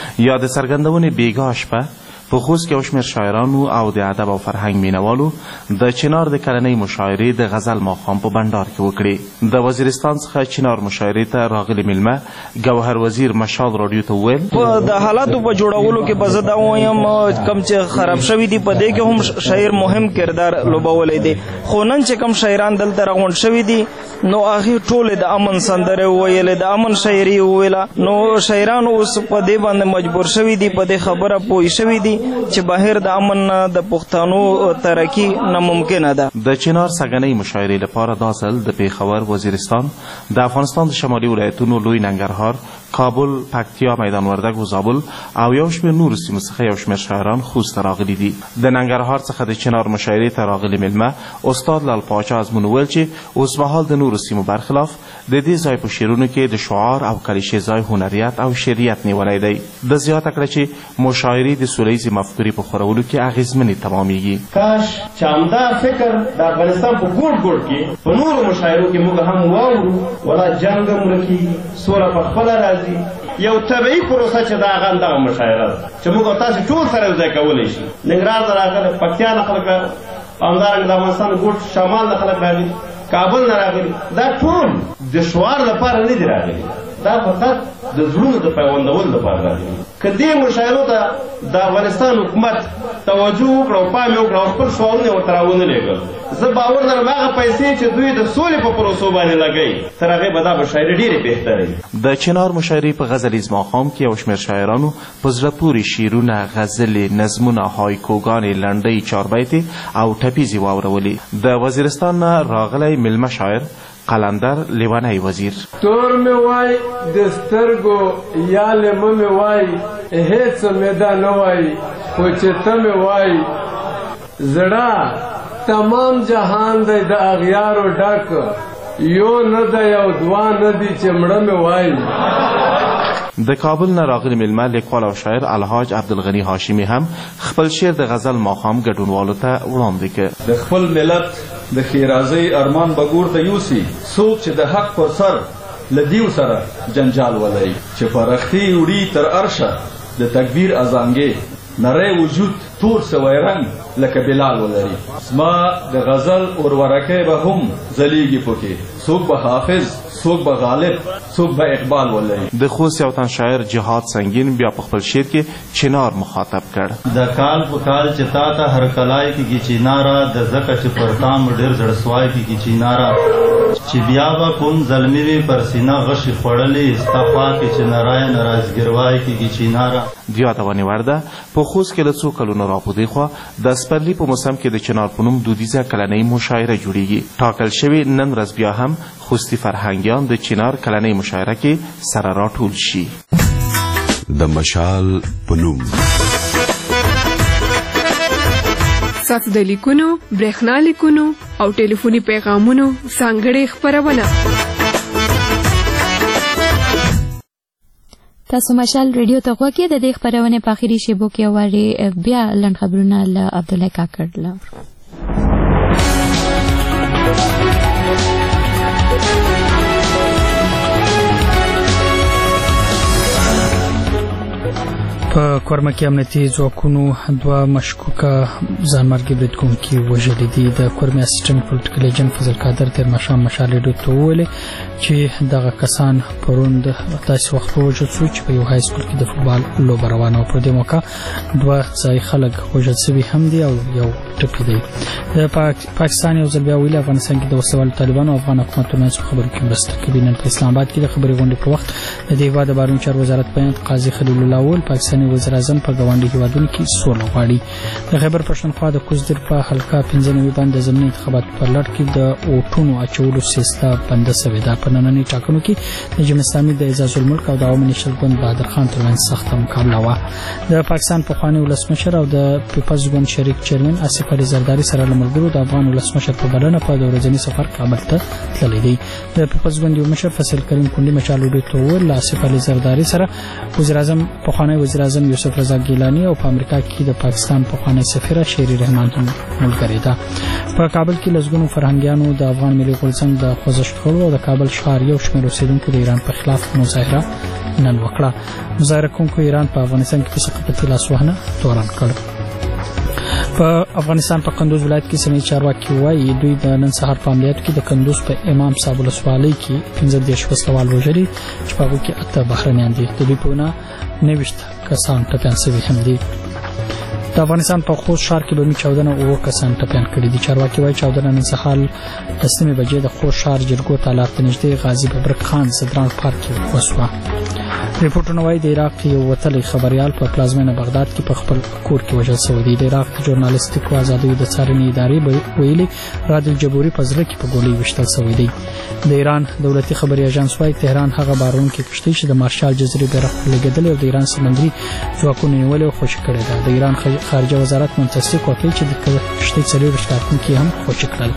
یا د څرګندونې بیګا شپه په خوست کې یو شمېر شاعرانو او د ادب او فرهنګ مینوالو د چنار د کلنۍ مشاعرې د غزل ماښام په بنډار کې وکړې. د وزیرستان څخه چنار مشاعرې ته راغلي میلمه ګوهر وزیر مشال راډیو ته وویل د حالاتو په جوړولو کې به زه دا ووایم کم چې خراب شوي دي په دې کې هم شاعر مهم کردار لوبولی دی، خو نن چې کم شاعران دلته راغونډ شوي دي نو هغې ټولې د امن سندرې وویلې، د امن شاعري وویله، نو شاعران اوس په دې باندې مجبور شوي دي، په دې خبره پوه شوي دي چې بهر د امن نه د پښتنو ترقي ناممکنه ده. د چنار سږنۍ مشاعرې لپاره دا ځل د پیښور، وزیرستان، د افغانستان د شمالي ولایتونو لوی ننګرهار، کابل، پکتیا، میدان وردګ و زابل او یو شمېر نورو سیمو څخه یو شمېر شاعران خوست ته راغلي دي. د ننګرهار څخه د چنار مشاعرې ته راغلي میلمه استاد لال پاچا ازمون وویل چې اوسمهال د نورو سیمو برخلاف د دې ځای په شعرونو کې د شعار او کلیشې ځای هنریت او شعریت نیولی دی. د زیاته کړه چې مشاعرې د سولیزې مفکورې په خورولو کې اغېزمنې تمامیږي. کاش چې همدا فکر د افغانستان په ګوټ ګوټ کې په نورو مشاعرو کې موږ هم واورو، ولا جنګ هم ورکېږي، سوله په خپله راځي. یو طبیعي پروسه چې دا هغه همدغه مشاعره ده چې موږ او تاسې ټول سره یو ځای کولی شي. ننګرهار نه راغلی، پکتیا نه خلک، همدارنګه د افغانستان ګوټ شمال نه خلک راغلي، کابل نه راغلي، دا ټول د شعار لپاره نه دي راغلي، دا فقط د زړونو د پیوندولو لپاره راغلي. که دې مشاعرو ته د افغانستان حکومت توجه وکړه او پام یې وکړه او خپل شعارونه ورته راونه لېږل، زه باور لرم هغه پیسې چې دوی د سولې په پروسو باندې لګوي تر هغې به دا مشاعرې ډېرې بهترې. د چنار مشاعرې په غزلیز ماښام کې یو شمېر شاعرانو په زړه پورې شعرونه، غزلې، نظمونه، هایکوګانې، لنډۍ، چاربیتې او ټپیزې واورولې. د وزیرستان نه راغلی میلمه شاعر قلندر لیونی وزیر تور می وای د سترګو یا لمه می وای هیڅ مې دا نه وای خو چې ته می وای زړه تمام جهان دی د اغیارو ډک یو نه دی او دوا نه دی چې مړه می وای. د کابل نه راغلی میلمه لیکوال او شاعر الحاج عبدالغني هاشمي هم خپل شعر د غزل ماښام ګډونوالو ته وړاندې کړ. د خپل ملت د ښېرازۍ ارمان به ګور ته یوسي څوک چې د حق پر سر له دیو سره جنجال ولري، چې فرښتې وړي تر عرشه د تکبیر اذانګې نری وجود تور سوی رنګ لکه بلال ولري. زما د غزل ورورکۍ به هم ځلیږي پکې، څوک به حافظ، څوک به غالب، څوک به اقبال ولري. د خوست یو تن شاعر جهاد سنگین بیا په خپل شعر کې چنار مخاطب کړ. د کال په کال چې تا ته هر کلای کېږي چیناره، د ځکه چې پر تا مو ډېر زړه سوای کېږي چیناره، چې بیا به کوم زلمي وي پر سینه غشې خوړلې ستا خوا کې چې نری نرازګیروای کېږي چیناره. یادونې وړ ده په خوست کې له څو کلونو راپودې خوا د سپرلي په موسم کې د چنار په نوم دودیزه کلنۍ مشاعره جوړیږي. ټاکل شوې نن ورځ بیا هم خوستي فرهنګیان د چنار کلنۍ مشاعره کې سره راټول شي. د مشال په نوم ستاسو د لیکونو، برېښنا لیکونو او ټلیفوني پیغامونو ځانګړې خپرونه. تاسو مشال ریډیو ته غوږ کې د دې خپرونې په اخري شیبو کې واري بیا لنډ خبرونه له عبدالله کاکړ له په کورمکي امنیتي ځواکونو دوه مشکوکه ځانمرګي بریدکوونکي وژلي دي. د کورمي اسسټنټ پولیټیکل ایجنټ فضل قادر تیر ماښام مشال ریډیو ته وویل چې دغه کسان پرون د داسې وخت ووژل شو چې په یو های سکول کې د فوټبال لوبه روانه وه. پر دې موقع دوه ځایي خلک وژل شوي هم دي او یو ټپي دی. د پاکستان یو ځل بیا ویلي افغانستان کې د وسله طالبانو او افغان حکومت ترمنځ خبرو کې مرسته کوي. نن په اسلام آباد کې د خبري غونډې په وخت د دې هیواد د بهرنیو چارو وزارت بیان قاضي خلیل الله وویل پاکستاني وزیر اعظم په ګاونډي هیوادونو کې سوله غواړي. د خیبر پښتونخوا د کوزدر په حلقه 95 باندې د ضمني انتخاباتو پر لړ کې د اوټونو اچولو سیسته بنده شوې ده. په نننۍ ټاکنو کې د جمهوریت اسلامي د اعزاز الملک او د عوامي نېشنل ګوند بهادر خان ترمنځ سخته مقابله وه. د پاکستان پخوانی ولسمشر او د پیپلز ګوند شریک چیرمن آصف علي زرداري سره له ملګرو د افغان ولسمشر په بلنه په د ورځني سفر کابل ته تللی دی. د پیپلز ګوند یو مشر فصل کریم کونډي مشال ریډیو ته وویل له آصف علي زرداري سره وزیراعظم پخوانی وزیراعظم یوسف رضا ګیلاني او په امریکا کې د پاکستان پخوانی سفیر شیری رحمان هم ملګری ده. په کابل کې لسګونو فرهنګیانو د افغان ملي غورځنګ د خوځښت غړو او د کابل ښار یو شمېر اوسېدونکو د ایران په خلاف مظاهره نن وکړه. مظاهره کوونکو ایران په افغانستان کې په ثقافتي لاسوهنه تورن کړ. په افغانستان په کندوز ولایت کې سیمې چارواکي وایي دوی د نن سهار په عملیاتو کې د کندوز په امام صاحب ولسوالۍ کې 15 وسلوال وژلي چې په هغو کې 8 بهرنیان دي. د دوی په وینا 29 کسان ټپیان شوي هم دي. د افغانستان په خوست ښار کې بمي چاودنه 9 کسان ټپیان کړي دي. چارواکي وایي چاودنه نن سهار 10 بجې د خوست ښار جرګو تالار ته نږدې غازي ببرک خان صدران پارک کې وشوه. ریپورټونه وایي د عراق یو وتلی خبريال په پلازمینه بغداد کې په خپل کور کې وژل شوی دی. د عراق ژورنالیستیکو ازادۍ د څارنې ادارې ویلي رادل جبوري په زړه کې په ګولۍ وشتل شوی دی. د ایران دولتي خبري اژانس وایي تهران هغه بارونکې کشتۍ چې د مارشال جزیرې بیرغ لګېدلې او د ایران سمندري ځواکونو نیولې او خوشي کړې ده. د ایران خارجه وزارت منتصق وکړي چې د کشتۍ 40 کارکونکي هم خوشي کړل.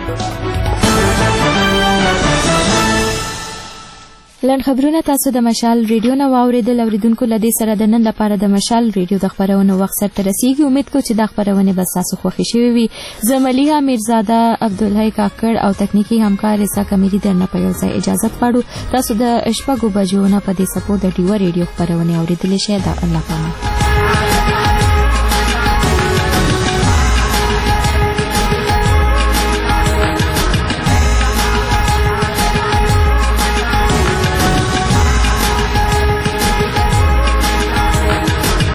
لنډ خبرونه تاسو د مشال ریډیو نه واوریدل. اوریدونکو لدې سره د نن لپاره د مشال ریډیو د خبرونو وخت سره رسیدي. امید کوم چې د خبرونه به تاسو خوښ شي وي. زملیها میرزاده عبدالحی کاکړ او تکنیکی همکار رسا کمیری درنه په یو ځای اجازه غواړو. تاسو د شپږو بجو نه په دې سپو د ډیو ریډیو خبرونه اوریدل شئ. دا الله